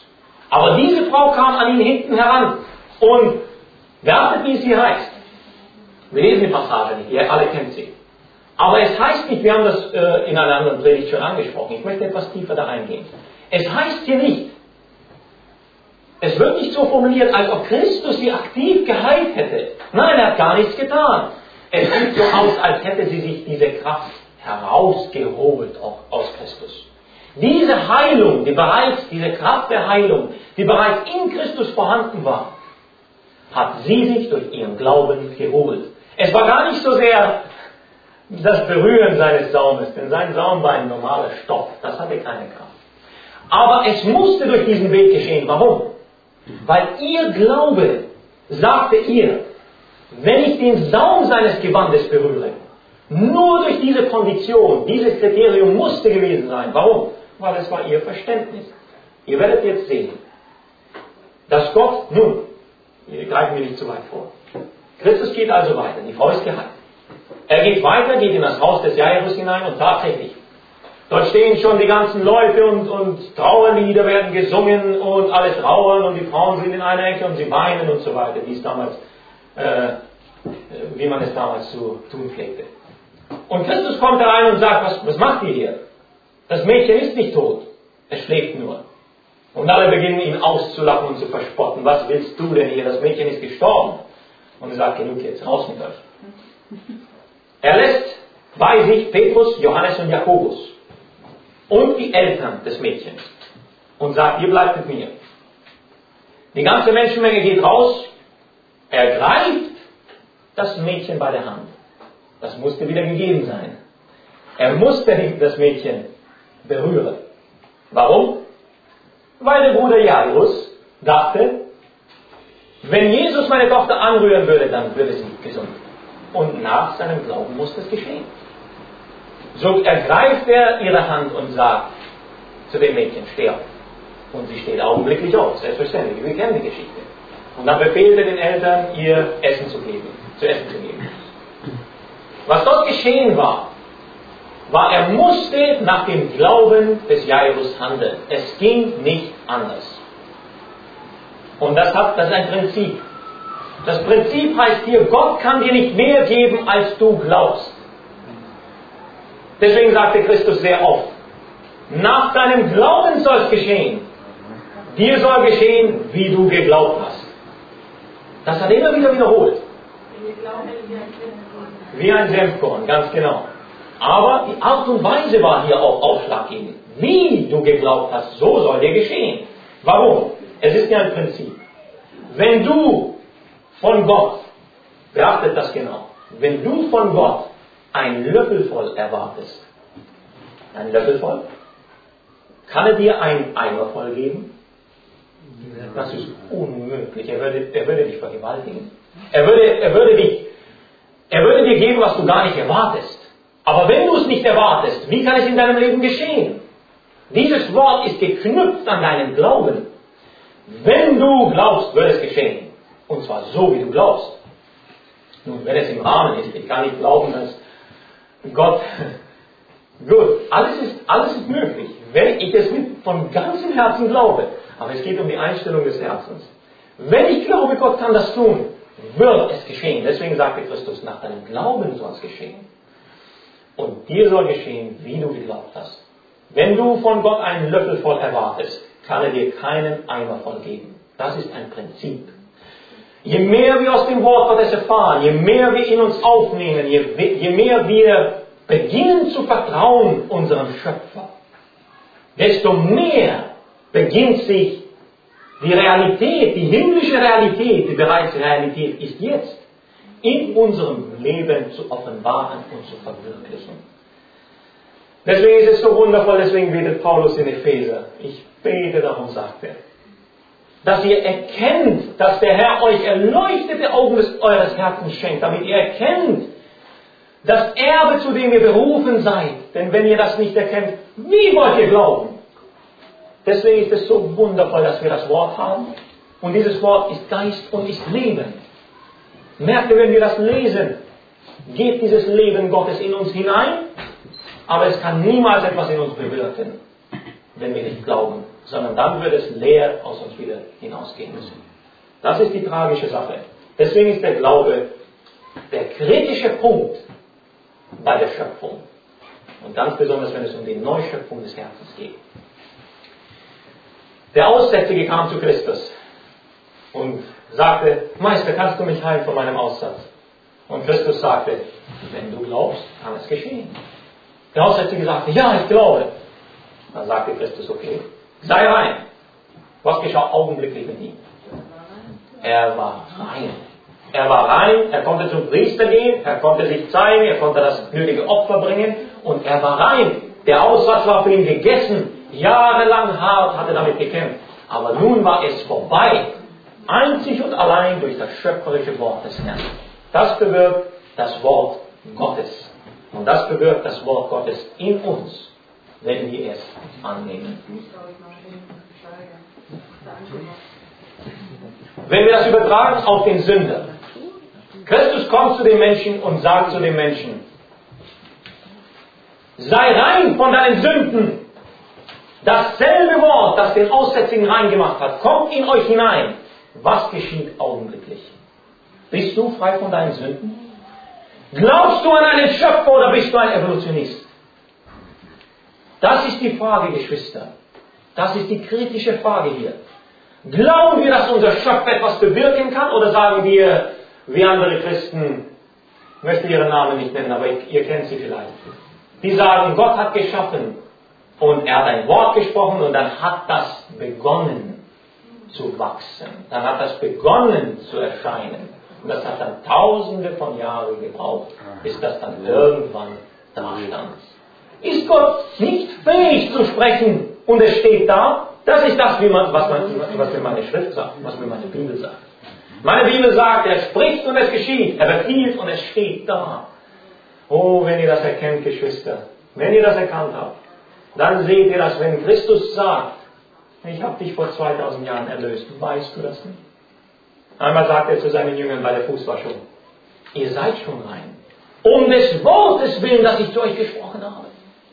Aber diese Frau kam an ihn hinten heran und beachtet, wie sie heißt. Wir lesen die Passage nicht, ihr alle kennt sie. Aber es heißt nicht, wir haben das in einer anderen Predigt schon angesprochen, ich möchte etwas tiefer da eingehen. Es heißt hier nicht, es wird nicht so formuliert, als ob Christus sie aktiv geheilt hätte. Nein, er hat gar nichts getan. Es sieht so aus, als hätte sie sich diese Kraft herausgeholt auch aus Christus. Diese Heilung, diese Kraft der Heilung, die bereits in Christus vorhanden war, hat sie sich durch ihren Glauben geholt. Es war gar nicht so sehr das Berühren seines Saumes, denn sein Saum war ein normaler Stoff, das hatte keine Kraft. Aber es musste durch diesen Weg geschehen. Warum? Weil ihr Glaube sagte ihr, wenn ich den Saum seines Gewandes berühre, nur durch diese Kondition, dieses Kriterium musste gewesen sein. Warum? Weil es war ihr Verständnis. Ihr werdet jetzt sehen, dass Gott, nun, hier greifen wir nicht zu weit vor. Christus geht also weiter, die Frau ist geheilt. Er geht weiter, geht in das Haus des Jairus hinein und tatsächlich, dort stehen schon die ganzen Leute und Trauerlieder werden gesungen und alles trauern und die Frauen sind in einer Ecke und sie weinen und so weiter, wie man es damals zu tun pflegte. Und Christus kommt herein und sagt, was macht ihr hier? Das Mädchen ist nicht tot, es schläft nur. Und alle beginnen ihn auszulachen und zu verspotten. Was willst du denn hier? Das Mädchen ist gestorben. Und er sagt, genug jetzt, raus mit euch. Er lässt bei sich Petrus, Johannes und Jakobus und die Eltern des Mädchens und sagt, ihr bleibt mit mir. Die ganze Menschenmenge geht raus, er greift das Mädchen bei der Hand. Das musste wieder gegeben sein. Er musste das Mädchen berühren. Warum? Weil der Bruder Jairus dachte, wenn Jesus meine Tochter anrühren würde, dann würde sie gesund. Und nach seinem Glauben muss das geschehen. So ergreift er ihre Hand und sagt zu dem Mädchen, steh auf. Und sie steht augenblicklich auf, selbstverständlich, wir kennen die Geschichte. Und dann befiehlt er den Eltern, ihr Essen zu geben, zu essen zu geben. Was dort geschehen war, er musste nach dem Glauben des Jairus handeln. Es ging nicht anders. Und das ist ein Prinzip. Das Prinzip heißt hier, Gott kann dir nicht mehr geben, als du glaubst. Deswegen sagte Christus sehr oft, nach deinem Glauben soll es geschehen. Dir soll geschehen, wie du geglaubt hast. Das hat er immer wieder wiederholt. Wie ein Senfkorn, ganz genau. Aber die Art und Weise war hier auch ausschlaggebend. Wie du geglaubt hast, so soll dir geschehen. Warum? Es ist ja ein Prinzip. Wenn du von Gott, beachtet das genau, wenn du von Gott ein Löffel voll erwartest, ein Löffel voll, kann er dir einen Eimer voll geben? Das ist unmöglich. Er würde dich vergewaltigen. Er würde dir geben, was du gar nicht erwartest. Aber wenn du es nicht erwartest, wie kann es in deinem Leben geschehen? Dieses Wort ist geknüpft an deinen Glauben. Wenn du glaubst, wird es geschehen. Und zwar so, wie du glaubst. Nun, wenn es im Rahmen ist, ich kann nicht glauben, dass Gott... Gut, alles ist möglich, wenn ich es von ganzem Herzen glaube. Aber es geht um die Einstellung des Herzens. Wenn ich glaube, Gott kann das tun, wird es geschehen. Deswegen sagte Christus, nach deinem Glauben soll es geschehen. Und dir soll geschehen, wie du geglaubt hast. Wenn du von Gott einen Löffel voll erwartest, kann er dir keinen Eimer voll geben. Das ist ein Prinzip. Je mehr wir aus dem Wort Gottes erfahren, je mehr wir in uns aufnehmen, je mehr wir beginnen zu vertrauen unserem Schöpfer, desto mehr beginnt sich die Realität, die himmlische Realität, die bereits Realität ist jetzt, in unserem Leben zu offenbaren und zu verwirklichen. Deswegen ist es so wundervoll, deswegen betet Paulus in Epheser. Ich bete darum, sagt er, dass ihr erkennt, dass der Herr euch erleuchtete Augen eures Herzens schenkt, damit ihr erkennt, das Erbe, zu dem ihr berufen seid. Denn wenn ihr das nicht erkennt, wie wollt ihr glauben? Deswegen ist es so wundervoll, dass wir das Wort haben. Und dieses Wort ist Geist und ist Leben. Merkt ihr, wenn wir das lesen, geht dieses Leben Gottes in uns hinein, aber es kann niemals etwas in uns bewirken. wenn wir nicht glauben, sondern dann wird es leer aus uns wieder hinausgehen müssen. Das ist die tragische Sache. Deswegen ist der Glaube der kritische Punkt bei der Schöpfung. Und ganz besonders, wenn es um die Neuschöpfung des Herzens geht. Der Aussätzige kam zu Christus und sagte, Meister, kannst du mich heilen von meinem Aussatz? Und Christus sagte, wenn du glaubst, kann es geschehen. Der Aussätzige sagte, ja, ich glaube. Dann sagte Christus, okay, sei rein. Was geschah augenblicklich mit ihm? Er war rein. Er war rein, er konnte zum Priester gehen, er konnte sich zeigen, er konnte das nötige Opfer bringen und er war rein. Der Aussatz war für ihn gegessen. Jahrelang hart hat er damit gekämpft. Aber nun war es vorbei. Einzig und allein durch das schöpferische Wort des Herrn. Das bewirkt das Wort Gottes. Und das bewirkt das Wort Gottes in uns, wenn wir es annehmen. Wenn wir das übertragen auf den Sünder. Christus kommt zu den Menschen und sagt zu den Menschen, sei rein von deinen Sünden. Dasselbe Wort, das den Aussätzigen rein gemacht hat, kommt in euch hinein. Was geschieht augenblicklich? Bist du frei von deinen Sünden? Glaubst du an einen Schöpfer oder bist du ein Evolutionist? Das ist die Frage, Geschwister. Das ist die kritische Frage hier. Glauben wir, dass unser Schöpfer etwas bewirken kann oder sagen wir, wie andere Christen, ich möchte ihren Namen nicht nennen, aber ihr kennt sie vielleicht, die sagen, Gott hat geschaffen und er hat ein Wort gesprochen und dann hat das begonnen zu wachsen. Dann hat das begonnen zu erscheinen. Und das hat dann tausende von Jahren gebraucht, bis das dann irgendwann da stand. Ist Gott nicht fähig zu sprechen und es steht da? Das ist das, was mir meine Schrift sagt, was mir meine Bibel sagt. Meine Bibel sagt, er spricht und es geschieht, er befiehlt und es steht da. Oh, wenn ihr das erkennt, Geschwister, wenn ihr das erkannt habt, dann seht ihr, dass wenn Christus sagt, ich habe dich vor 2000 Jahren erlöst, weißt du das nicht? Einmal sagt er zu seinen Jüngern bei der Fußwaschung, ihr seid schon rein, um des Wortes willen, das ich zu euch gesprochen habe.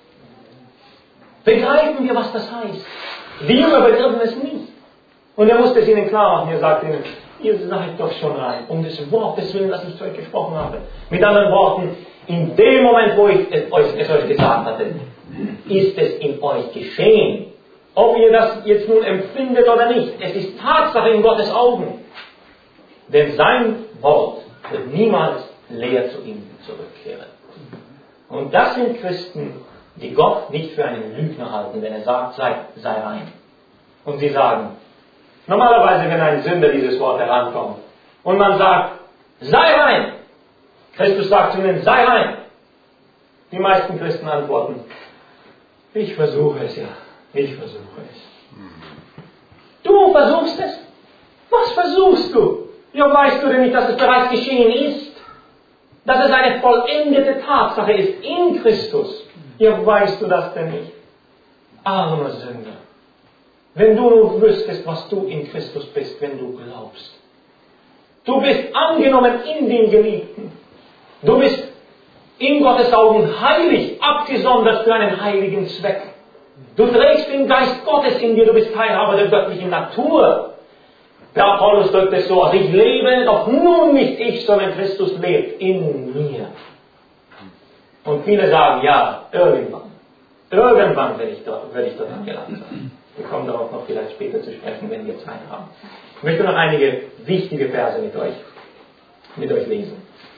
Begreifen wir, was das heißt? Die Jünger begriffen es nicht. Und er musste es ihnen klar machen. Er sagte ihnen, ihr seid doch schon rein, um des Wortes willen, das ich zu euch gesprochen habe. Mit anderen Worten, in dem Moment, wo ich es euch gesagt hatte, ist es in euch geschehen. Ob ihr das jetzt nun empfindet oder nicht, es ist Tatsache in Gottes Augen. Denn sein Wort wird niemals leer zu ihm zurückkehren. Und das sind Christen, die Gott nicht für einen Lügner halten, wenn er sagt, sei rein. Und sie sagen, normalerweise, wenn ein Sünder dieses Wort herankommt und man sagt, sei rein, Christus sagt zu ihnen, sei rein. Die meisten Christen antworten, ich versuche es ja, ich versuche es. Du versuchst es? Was versuchst du? Ja, weißt du denn nicht, dass es bereits geschehen ist? Dass es eine vollendete Tatsache ist in Christus? Ja, weißt du das denn nicht? Armer Sünder. Wenn du nur wüsstest, was du in Christus bist, wenn du glaubst. Du bist angenommen in den Geliebten. Du bist in Gottes Augen heilig, abgesondert für einen heiligen Zweck. Du trägst den Geist Gottes in dir, du bist Teilhaber der göttlichen Natur. Der Paulus drückt es so aus, ich lebe, doch nun nicht ich, sondern Christus lebt in mir. Und viele sagen, ja, irgendwann werde ich dort angelangt sein. Wir kommen darauf noch vielleicht später zu sprechen, wenn wir Zeit haben. Ich möchte noch einige wichtige Verse mit euch lesen.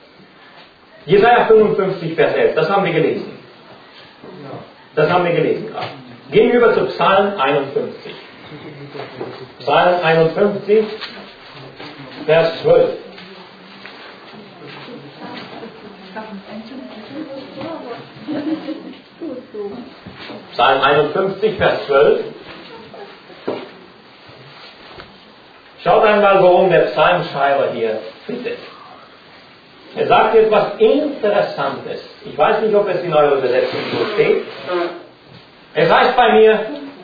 Jesaja 55, Vers 11, das haben wir gelesen. Das haben wir gelesen gerade. Gehen wir über zu Psalm 51. Psalm 51, Vers 12. Psalm 51, Vers 12. Schaut einmal, worum der Psalmschreiber hier bittet. Er sagt jetzt was Interessantes. Ich weiß nicht, ob es in eurer Übersetzung so steht. Es heißt bei mir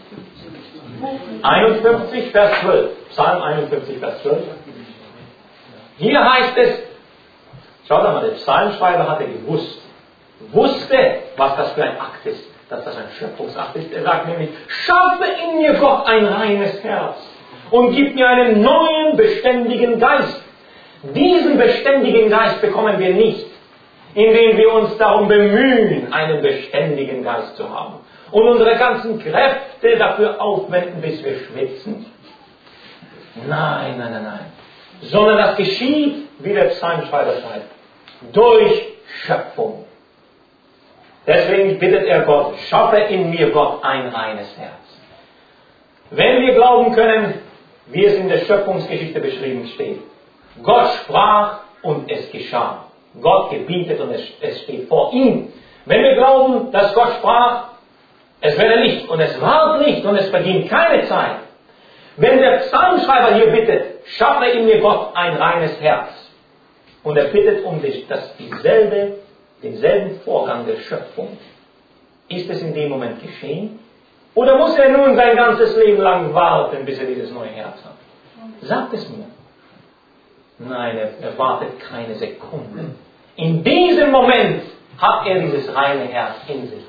51, Vers 12. Psalm 51, Vers 12. Hier heißt es, schaut einmal, der Psalmschreiber hatte wusste, was das für ein Akt ist, dass das ein Schöpfungsakt ist. Er sagt nämlich, schaffe in mir, Gott, ein reines Herz und gib mir einen neuen, beständigen Geist. Diesen beständigen Geist bekommen wir nicht, indem wir uns darum bemühen, einen beständigen Geist zu haben und unsere ganzen Kräfte dafür aufwenden, bis wir schwitzen. Nein, nein, nein, nein. Sondern das geschieht, wie der Psalmschreiber schreibt, durch Schöpfung. Deswegen bittet er Gott, schaffe in mir, Gott, ein reines Herz. Wenn wir glauben können, wie es in der Schöpfungsgeschichte beschrieben steht, Gott sprach und es geschah. Gott gebietet und es steht vor ihm. Wenn wir glauben, dass Gott sprach, es werde Licht und es ward Licht und es verging keine Zeit. Wenn der Psalmschreiber hier bittet, schaffe in mir, Gott, ein reines Herz. Und er bittet um dich, dass denselben Vorgang der Schöpfung, ist es in dem Moment geschehen? Oder muss er nun sein ganzes Leben lang warten, bis er dieses neue Herz hat? Sagt es mir. Nein, er wartet keine Sekunde. In diesem Moment hat er dieses reine Herz in sich.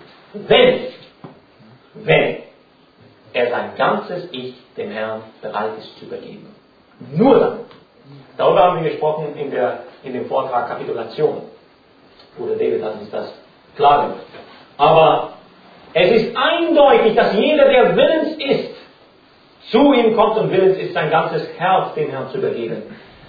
Wenn er sein ganzes Ich dem Herrn bereit ist zu übergeben. Nur dann. Darüber haben wir gesprochen in dem Vortrag Kapitulation. Bruder David hat uns das klar gemacht. Aber es ist eindeutig, dass jeder, der willens ist, zu ihm kommt und willens ist, sein ganzes Herz dem Herrn zu übergeben.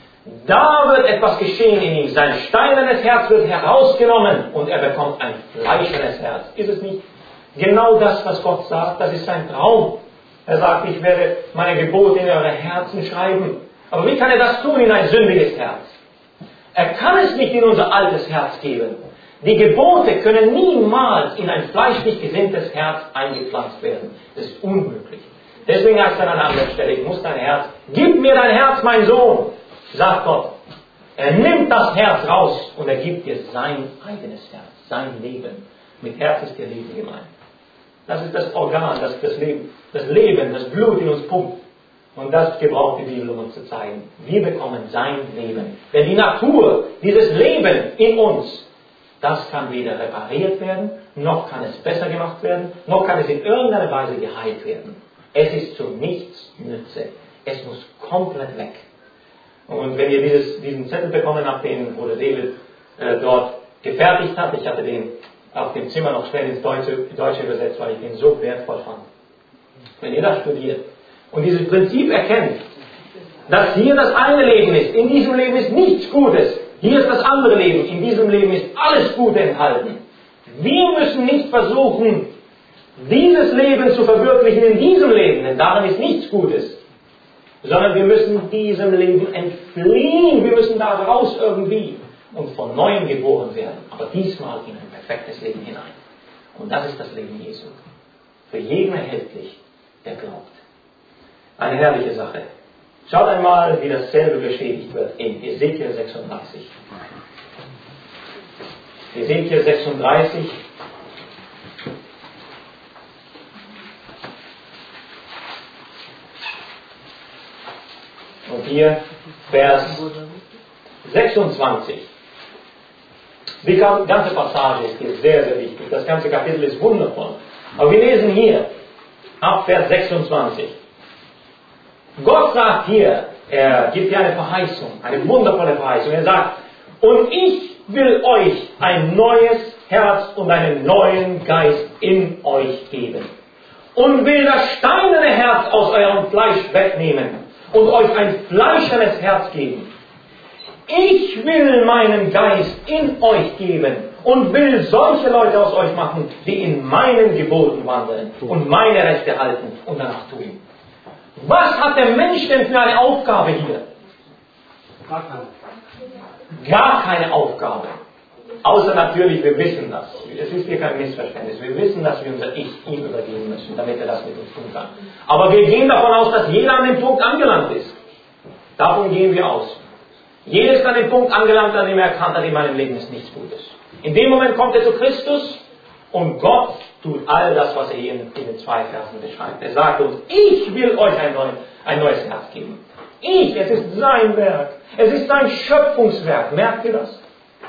Da wird etwas geschehen in ihm. Sein steinernes Herz wird herausgenommen und er bekommt ein fleischernes Herz. Ist es nicht genau das, was Gott sagt? Das ist sein Traum. Er sagt, ich werde meine Gebote in eure Herzen schreiben. Aber wie kann er das tun in ein sündiges Herz? Er kann es nicht in unser altes Herz geben. Die Gebote können niemals in ein fleischlich gesinntes Herz eingepflanzt werden. Das ist unmöglich. Deswegen heißt er an einer anderen Stelle, ich muss dein Herz, gib mir dein Herz, mein Sohn, sagt Gott. Er nimmt das Herz raus und er gibt dir sein eigenes Herz, sein Leben. Mit Herz ist dir Leben gemeint. Das ist das Organ, das Leben, das Blut in uns pumpt. Und das gebraucht die Bibel, um uns zu zeigen. Wir bekommen sein Leben. Denn die Natur, dieses Leben in uns, das kann weder repariert werden, noch kann es besser gemacht werden, noch kann es in irgendeiner Weise geheilt werden. Es ist zu nichts Nütze. Es muss komplett weg. Und wenn ihr diesen Zettel bekommen habt, den Bruder David dort gefertigt hat, ich hatte den auf dem Zimmer noch schnell ins Deutsche übersetzt, weil ich den so wertvoll fand. Wenn ihr das studiert und dieses Prinzip erkennt, dass hier das eine Leben ist, in diesem Leben ist nichts Gutes, hier ist das andere Leben, in diesem Leben ist alles Gute enthalten. Wir müssen nicht versuchen, dieses Leben zu verwirklichen in diesem Leben, denn darin ist nichts Gutes, sondern wir müssen diesem Leben entfliehen, wir müssen da raus irgendwie und von Neuem geboren werden, aber diesmal in ein perfektes Leben hinein. Und das ist das Leben Jesu. Für jeden erhältlich, der glaubt. Eine herrliche Sache. Schaut einmal, wie dasselbe bestätigt wird in Ezekiel 36. Ezekiel 36. Und hier Vers 26. Die ganze Passage ist hier sehr, sehr wichtig. Das ganze Kapitel ist wundervoll. Aber wir lesen hier ab Vers 26. Gott sagt hier, er gibt hier eine Verheißung, eine wundervolle Verheißung. Er sagt, und ich will euch ein neues Herz und einen neuen Geist in euch geben. Und will das steinerne Herz aus eurem Fleisch wegnehmen und euch ein fleischernes Herz geben. Ich will meinen Geist in euch geben und will solche Leute aus euch machen, die in meinen Geboten wandeln und meine Rechte halten und danach tun. Was hat der Mensch denn für eine Aufgabe hier? Gar keine Aufgabe. Außer natürlich, wir wissen das. Es ist hier kein Missverständnis. Wir wissen, dass wir unser Ich ihm übergeben müssen, damit er das mit uns tun kann. Aber wir gehen davon aus, dass jeder an dem Punkt angelangt ist. Davon gehen wir aus. Jeder ist an dem Punkt angelangt, an dem er erkannt hat, in meinem Leben ist nichts Gutes. In dem Moment kommt er zu Christus und Gott tut all das, was er hier in den 2 Versen beschreibt. Er sagt uns, ich will euch ein neues Herz geben. Es ist sein Werk. Es ist sein Schöpfungswerk. Merkt ihr das?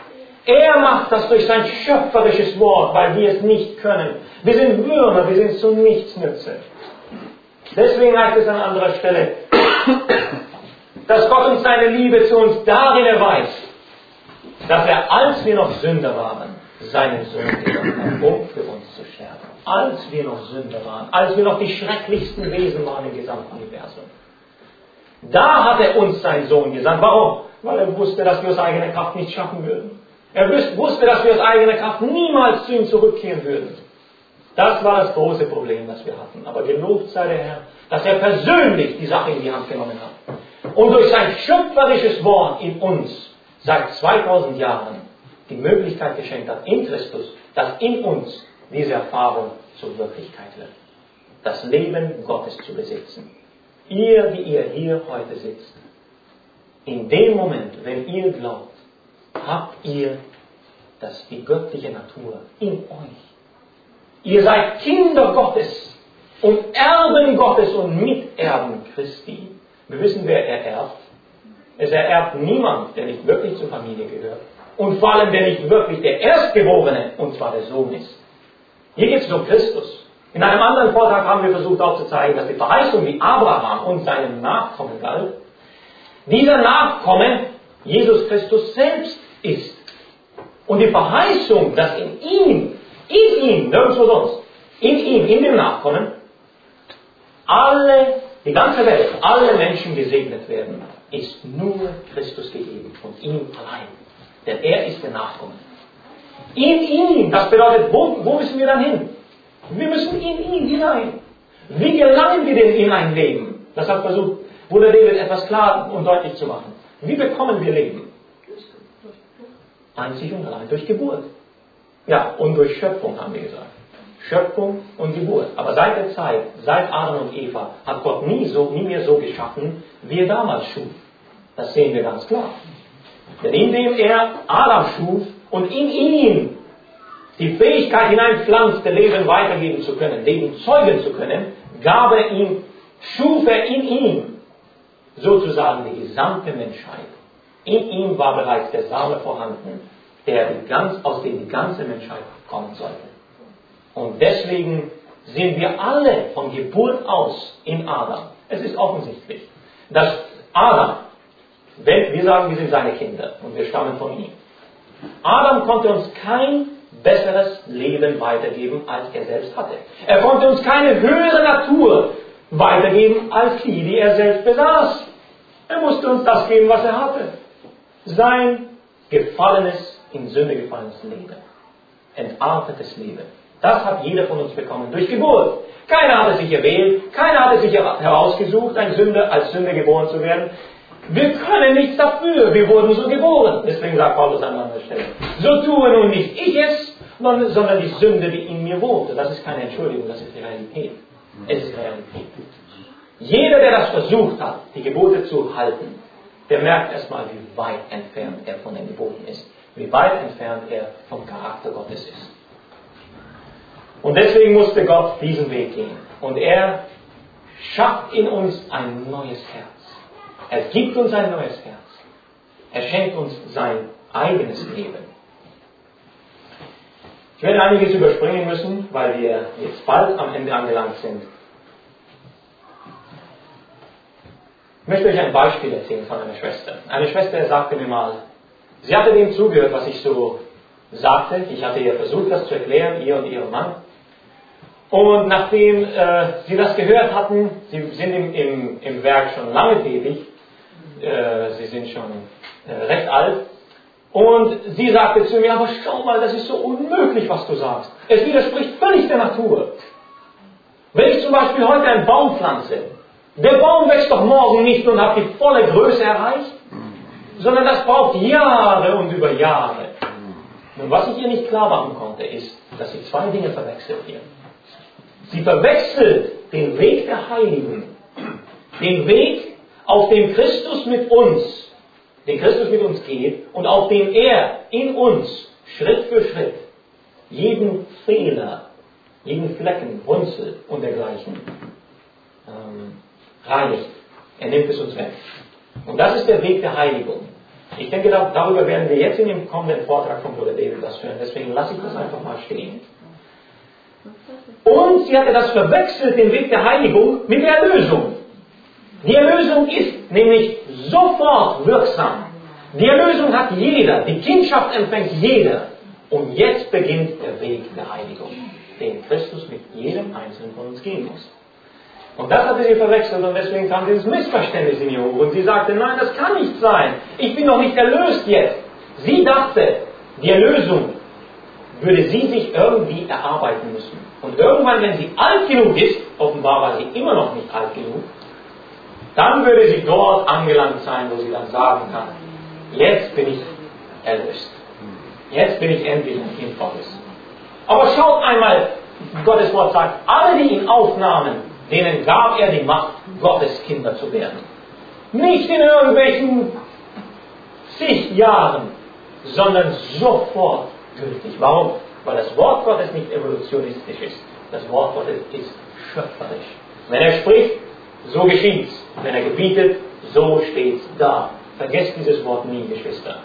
Er macht das durch sein schöpferisches Wort, weil wir es nicht können. Wir sind Würmer, wir sind zu nichts nütze. Deswegen heißt es an anderer Stelle, dass Gott uns seine Liebe zu uns darin erweist, dass er, als wir noch Sünder waren, seinen Sohn gegeben hat, um für uns zu sterben. Als wir noch Sünder waren, als wir noch die schrecklichsten Wesen waren im gesamten Universum. Da hat er uns seinen Sohn gesandt. Warum? Weil er wusste, dass wir aus eigener Kraft nicht schaffen würden. Er wusste, dass wir aus eigener Kraft niemals zu ihm zurückkehren würden. Das war das große Problem, das wir hatten. Aber gelobt sei der Herr, dass er persönlich die Sache in die Hand genommen hat. Und durch sein schöpferisches Wort in uns seit 2000 Jahren die Möglichkeit geschenkt hat, in Christus, dass in uns diese Erfahrung zur Wirklichkeit wird. Das Leben Gottes zu besitzen. Ihr, die ihr hier heute sitzt, in dem Moment, wenn ihr glaubt, habt ihr die göttliche Natur in euch. Ihr seid Kinder Gottes und Erben Gottes und Miterben Christi. Wir wissen, wer er erbt. Es ererbt niemand, der nicht wirklich zur Familie gehört. Und vor allem, der nicht wirklich der Erstgeborene, und zwar der Sohn ist. Hier geht es um Christus. In einem anderen Vortrag haben wir versucht aufzuzeigen, dass die Verheißung, wie Abraham und seinem Nachkommen galt, dieser Nachkomme Jesus Christus selbst ist. Und die Verheißung, dass in ihm, nirgendwo sonst, in dem Nachkommen, die ganze Welt, alle Menschen gesegnet werden, ist nur Christus gegeben und ihm allein. Denn er ist der Nachkomme. In ihm, das bedeutet, wo müssen wir dann hin? Wir müssen in ihn hinein. Wie gelangen wir denn in ein Leben? Das hat versucht, Bruder David etwas klar und deutlich zu machen. Wie bekommen wir Leben? Einzig und allein durch Geburt. Ja, und durch Schöpfung haben wir gesagt. Schöpfung und Geburt. Aber seit der Zeit, seit Adam und Eva, hat Gott nie mehr so geschaffen, wie er damals schuf. Das sehen wir ganz klar. Denn indem er Adam schuf und in ihn die Fähigkeit hineinpflanzte, Leben weitergeben zu können, Leben zeugen zu können, schuf er in ihm sozusagen die gesamte Menschheit. In ihm war bereits der Same vorhanden, aus dem die ganze Menschheit kommen sollte. Und deswegen sind wir alle von Geburt aus in Adam. Es ist offensichtlich, dass Adam, wir sagen, wir sind seine Kinder und wir stammen von ihm. Adam konnte uns kein besseres Leben weitergeben, als er selbst hatte. Er konnte uns keine höhere Natur weitergeben, als die er selbst besaß. Er musste uns das geben, was er hatte. Sein in Sünde gefallenes Leben. Entartetes Leben. Das hat jeder von uns bekommen durch Geburt. Keiner hat es sich erwählt, keiner hat es sich herausgesucht, als Sünder geboren zu werden. Wir können nichts dafür, wir wurden so geboren. Deswegen sagt Paulus an anderer Stelle, so tue nun nicht ich es, sondern die Sünde, die in mir wohnte. Das ist keine Entschuldigung, das ist die Realität. Es ist Realität. Jeder, der das versucht hat, die Gebote zu halten, der merkt erstmal, wie weit entfernt er von den Geboten ist. Wie weit entfernt er vom Charakter Gottes ist. Und deswegen musste Gott diesen Weg gehen. Und er schafft in uns ein neues Herz. Er gibt uns ein neues Herz. Er schenkt uns sein eigenes Leben. Ich werde einiges überspringen müssen, weil wir jetzt bald am Ende angelangt sind. Ich möchte euch ein Beispiel erzählen von einer Schwester. Eine Schwester sagte mir mal, sie hatte dem zugehört, was ich so sagte. Ich hatte ihr versucht, das zu erklären, ihr und ihrem Mann. Und nachdem sie das gehört hatten, sie sind im Werk schon lange tätig, sie sind schon recht alt, und sie sagte zu mir, aber schau mal, das ist so unmöglich, was du sagst. Es widerspricht völlig der Natur. Wenn ich zum Beispiel heute einen Baum pflanze, der Baum wächst doch morgen nicht und hat die volle Größe erreicht, sondern das braucht Jahre und über Jahre. Und was ich ihr nicht klar machen konnte, ist, dass sie zwei Dinge verwechselt hier. Sie verwechselt den Weg der Heiligen, den Weg, auf dem Christus mit uns geht und auf dem er in uns Schritt für Schritt jeden Fehler, jeden Flecken, Runzel und dergleichen reinigt. Er nimmt es uns weg. Und das ist der Weg der Heiligung. Ich denke, darüber werden wir jetzt in dem kommenden Vortrag von Bruder David das hören. Deswegen lasse ich das einfach mal stehen. Und sie hatte das verwechselt, den Weg der Heiligung, mit der Erlösung. Die Erlösung ist nämlich sofort wirksam. Die Erlösung hat jeder. Die Kindschaft empfängt jeder. Und jetzt beginnt der Weg der Heiligung, den Christus mit jedem Einzelnen von uns gehen muss. Und das hatte sie verwechselt und deswegen kam dieses Missverständnis in ihr hoch. Und sie sagte, nein, das kann nicht sein. Ich bin noch nicht erlöst jetzt. Sie dachte, die Erlösung würde sie sich irgendwie erarbeiten müssen. Und irgendwann, wenn sie alt genug ist, offenbar war sie immer noch nicht alt genug, dann würde sie dort angelangt sein, wo sie dann sagen kann, jetzt bin ich erlöst. Jetzt bin ich endlich ein Kind Gottes. Aber schaut einmal, Gottes Wort sagt, alle, die ihn aufnahmen, denen gab er die Macht, Gottes Kinder zu werden. Nicht in irgendwelchen zig Jahren, sondern sofort gültig. Warum? Weil das Wort Gottes nicht evolutionistisch ist. Das Wort Gottes ist schöpferisch. Wenn er spricht, so geschieht's. Wenn er gebietet, so steht's da. Vergesst dieses Wort nie, Geschwister.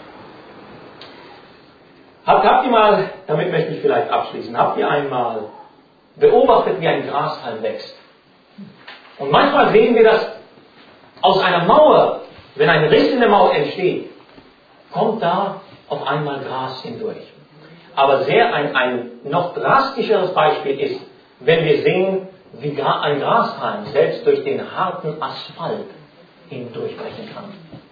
Habt ihr mal, damit möchte ich vielleicht abschließen, habt ihr einmal beobachtet, wie ein Grashalm wächst? Und manchmal sehen wir das aus einer Mauer, wenn ein Riss in der Mauer entsteht, kommt da auf einmal Gras hindurch. Aber ein noch drastischeres Beispiel ist, wenn wir sehen, wie ein Grashalm selbst durch den harten Asphalt hindurchbrechen kann.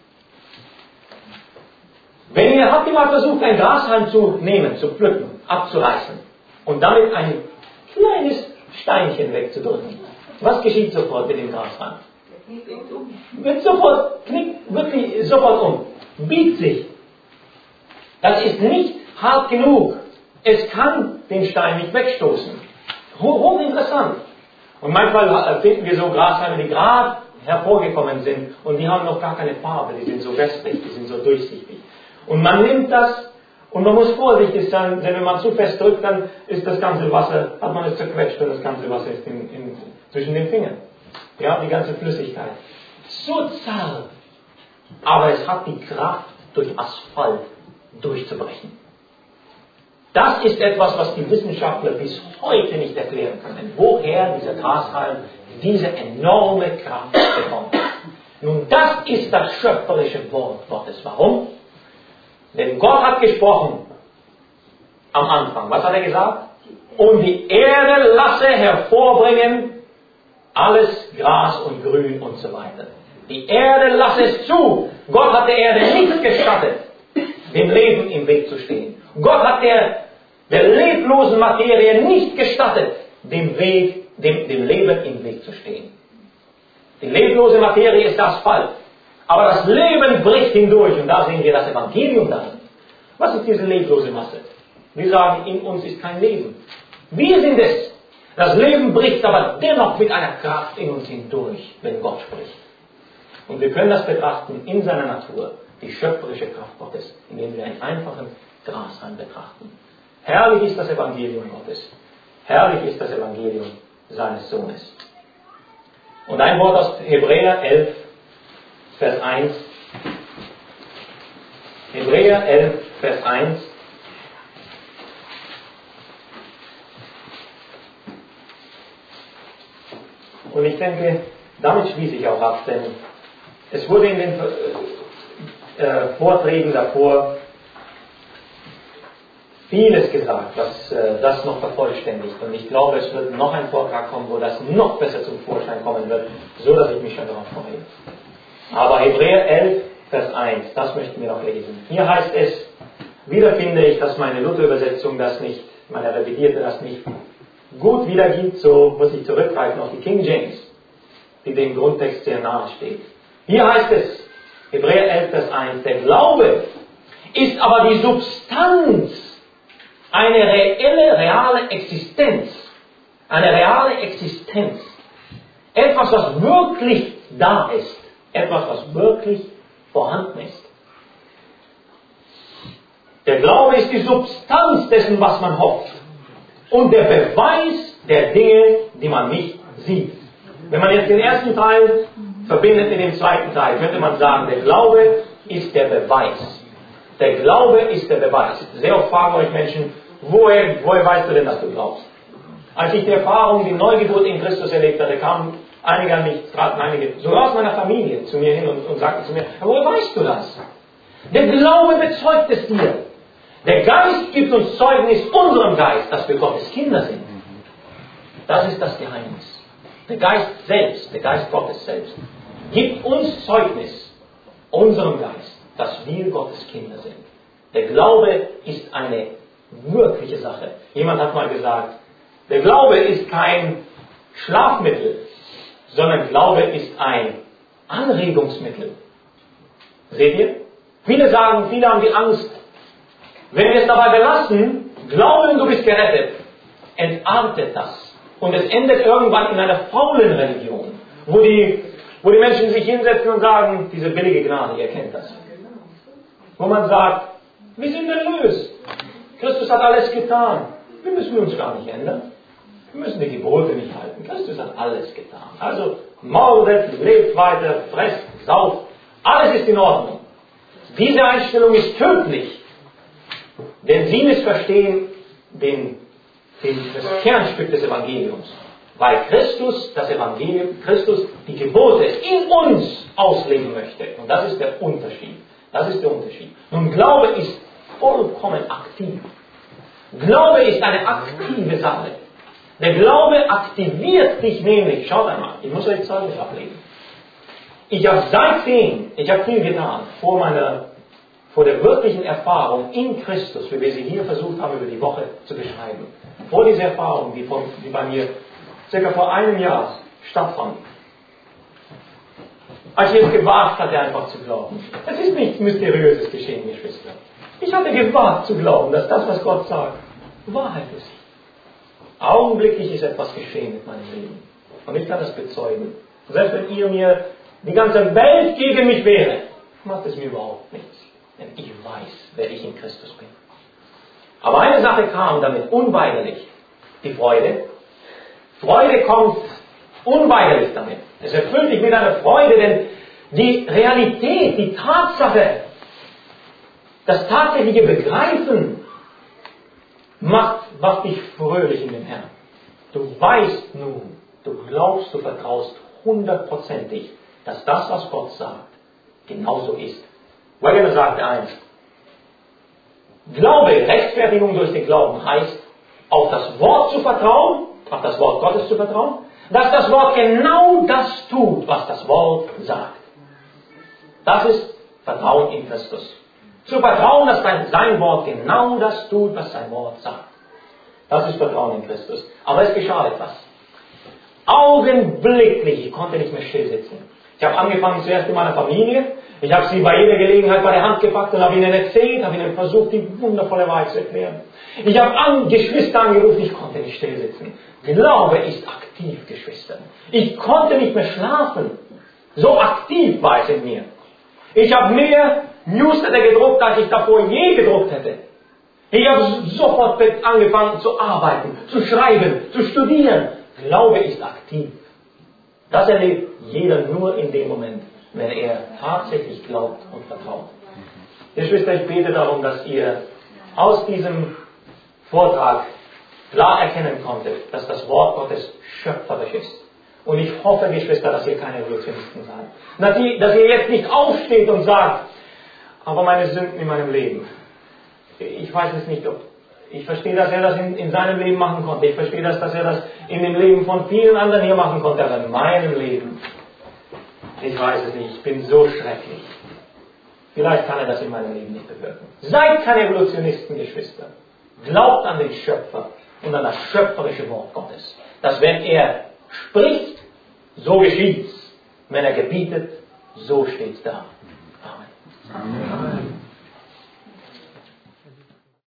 Habt ihr mal versucht, ein Grashalm zu nehmen, zu pflücken, abzureißen und damit ein kleines Steinchen wegzudrücken? Was geschieht sofort mit dem Grashalm? Wird sofort, knickt wirklich sofort um, biegt sich. Das ist nicht hart genug. Es kann den Stein nicht wegstoßen. Hochinteressant. Und manchmal finden wir so Grashalme, die gerade hervorgekommen sind und die haben noch gar keine Farbe, die sind so wässrig, die sind so durchsichtig. Und man nimmt das und man muss vorsichtig sein, denn wenn man zu fest drückt, dann ist das ganze Wasser, hat man es zerquetscht und das ganze Wasser ist zwischen den Fingern. Ja, die ganze Flüssigkeit. So zart. Aber es hat die Kraft, durch Asphalt durchzubrechen. Das ist etwas, was die Wissenschaftler bis heute nicht erklären können. Woher dieser Grashalm diese enorme Kraft bekommt. Nun, das ist das schöpferische Wort Gottes. Warum? Denn Gott hat gesprochen am Anfang. Was hat er gesagt? Und die Erde lasse hervorbringen alles Gras und Grün und so weiter. Die Erde lasse es zu. Gott hat der Erde nicht gestattet, dem Leben im Weg zu stehen. Gott hat der leblosen Materie nicht gestattet, dem Leben im Weg zu stehen. Die leblose Materie ist Asphalt. Aber das Leben bricht hindurch und da sehen wir das Evangelium darin. Was ist diese leblose Masse? Wir sagen, in uns ist kein Leben. Wir sind es. Das Leben bricht aber dennoch mit einer Kraft in uns hindurch, wenn Gott spricht. Und wir können das betrachten in seiner Natur, die schöpferische Kraft Gottes, indem wir einen einfachen Grashalm betrachten. Herrlich ist das Evangelium Gottes. Herrlich ist das Evangelium seines Sohnes. Und ein Wort aus Hebräer 11, Vers 1. Hebräer 11, Vers 1. Und ich denke, damit schließe ich auch ab, denn es wurde in den Vorträgen davor vieles gesagt, was das noch vervollständigt. Und ich glaube, es wird noch ein Vortrag kommen, wo das noch besser zum Vorschein kommen wird, so dass ich mich schon darauf freue. Aber Hebräer 11, Vers 1, das möchten wir noch lesen. Hier heißt es, wieder finde ich, dass meine Luther-Übersetzung das nicht, meine Revidierte das nicht gut wiedergibt, so muss ich zurückgreifen auf die King James, die dem Grundtext sehr nahe steht. Hier heißt es, Hebräer 11, Vers 1, der Glaube ist aber die Substanz, eine reale Existenz. Eine reale Existenz. Etwas, was wirklich da ist. Etwas, was wirklich vorhanden ist. Der Glaube ist die Substanz dessen, was man hofft. Und der Beweis der Dinge, die man nicht sieht. Wenn man jetzt den ersten Teil verbindet mit dem zweiten Teil, könnte man sagen, der Glaube ist der Beweis. Der Glaube ist der Beweis. Sehr oft fragen euch Menschen, woher weißt du denn, dass du glaubst? Als ich die Erfahrung, die Neugeburt in Christus erlebt hatte, kamen einige an mich, traten einige, sogar aus meiner Familie, zu mir hin und sagten zu mir, woher weißt du das? Der Glaube bezeugt es dir. Der Geist gibt uns Zeugnis unserem Geist, dass wir Gottes Kinder sind. Das ist das Geheimnis. Der Geist selbst, der Geist Gottes selbst, gibt uns Zeugnis, unserem Geist, dass wir Gottes Kinder sind. Der Glaube ist eine wirkliche Sache. Jemand hat mal gesagt, der Glaube ist kein Schlafmittel, sondern Glaube ist ein Anregungsmittel. Seht ihr? Viele haben die Angst, wenn wir es dabei belassen, glauben, du bist gerettet, entartet das. Und es endet irgendwann in einer faulen Religion, wo die Menschen sich hinsetzen und sagen, diese billige Gnade, ihr kennt das. Wo man sagt, wir sind erlöst. Christus hat alles getan. Wir müssen uns gar nicht ändern. Wir müssen die Gebote nicht halten. Christus hat alles getan. Also mordet, lebt weiter, fresst, sauft. Alles ist in Ordnung. Diese Einstellung ist tödlich. Denn sie missverstehen das Kernstück des Evangeliums. Weil Christus, das Evangelium, Christus die Gebote in uns auslegen möchte. Und das ist der Unterschied. Das ist der Unterschied. Nun, Glaube ist vollkommen aktiv. Glaube ist eine aktive Sache. Der Glaube aktiviert dich nämlich. Schaut einmal, ich muss euch Zeugnis ablegen. Ich habe viel getan vor der wirklichen Erfahrung in Christus, wie wir sie hier versucht haben, über die Woche zu beschreiben. Vor dieser Erfahrung, die bei mir circa vor einem Jahr stattfand. Als ich es gewagt hatte, einfach zu glauben. Es ist nichts Mysteriöses geschehen, Geschwister. Ich hatte gewagt zu glauben, dass das, was Gott sagt, Wahrheit ist. Augenblicklich ist etwas geschehen mit meinem Leben. Und ich kann das bezeugen. Selbst wenn ihr mir die ganze Welt gegen mich wäre, macht es mir überhaupt nichts. Denn ich weiß, wer ich in Christus bin. Aber eine Sache kam damit unweigerlich. Die Freude. Freude kommt unweigerlich damit. Es erfüllt dich mit einer Freude, denn die Realität, die Tatsache, das tatsächliche Begreifen macht dich fröhlich in dem Herrn. Du weißt nun, du glaubst, du vertraust 100%ig, dass das, was Gott sagt, genauso ist. Wegener sagte eins: Glaube, Rechtfertigung durch den Glauben heißt, auf das Wort zu vertrauen, auf das Wort Gottes zu vertrauen, dass das Wort genau das tut, was das Wort sagt. Das ist Vertrauen in Christus. Zu vertrauen, dass sein Wort genau das tut, was sein Wort sagt. Das ist Vertrauen in Christus. Aber es geschah etwas. Augenblicklich, ich konnte nicht mehr still sitzen. Ich habe angefangen zuerst in meiner Familie. Ich habe sie bei jeder Gelegenheit bei der Hand gepackt und habe ihnen erzählt, habe ihnen versucht, die wundervolle Wahrheit zu erklären. Ich habe Geschwister angerufen, ich konnte nicht still sitzen. Glaube ist aktiv, Geschwister. Ich konnte nicht mehr schlafen. So aktiv war es in mir. Ich habe mehr Newsletter gedruckt, als ich davor je gedruckt hätte. Ich habe sofort angefangen zu arbeiten, zu schreiben, zu studieren. Glaube ist aktiv. Das erlebt jeder nur in dem Moment, wenn er tatsächlich glaubt und vertraut. Geschwister, ich bete darum, dass ihr aus diesem Vortrag klar erkennen konntet, dass das Wort Gottes schöpferisch ist. Und ich hoffe, Geschwister, dass ihr keine Revolutionisten seid. Dass ihr jetzt nicht aufsteht und sagt, aber meine Sünden in meinem Leben. Ich weiß es nicht, ich verstehe, dass er das in seinem Leben machen konnte. Ich verstehe, dass er das in dem Leben von vielen anderen hier machen konnte. Aber in meinem Leben, ich weiß es nicht, ich bin so schrecklich. Vielleicht kann er das in meinem Leben nicht bewirken. Seid keine Evolutionisten, Geschwister. Glaubt an den Schöpfer und an das schöpferische Wort Gottes. Dass wenn er spricht, so geschieht's. Wenn er gebietet, so steht's da. Amen. Amen.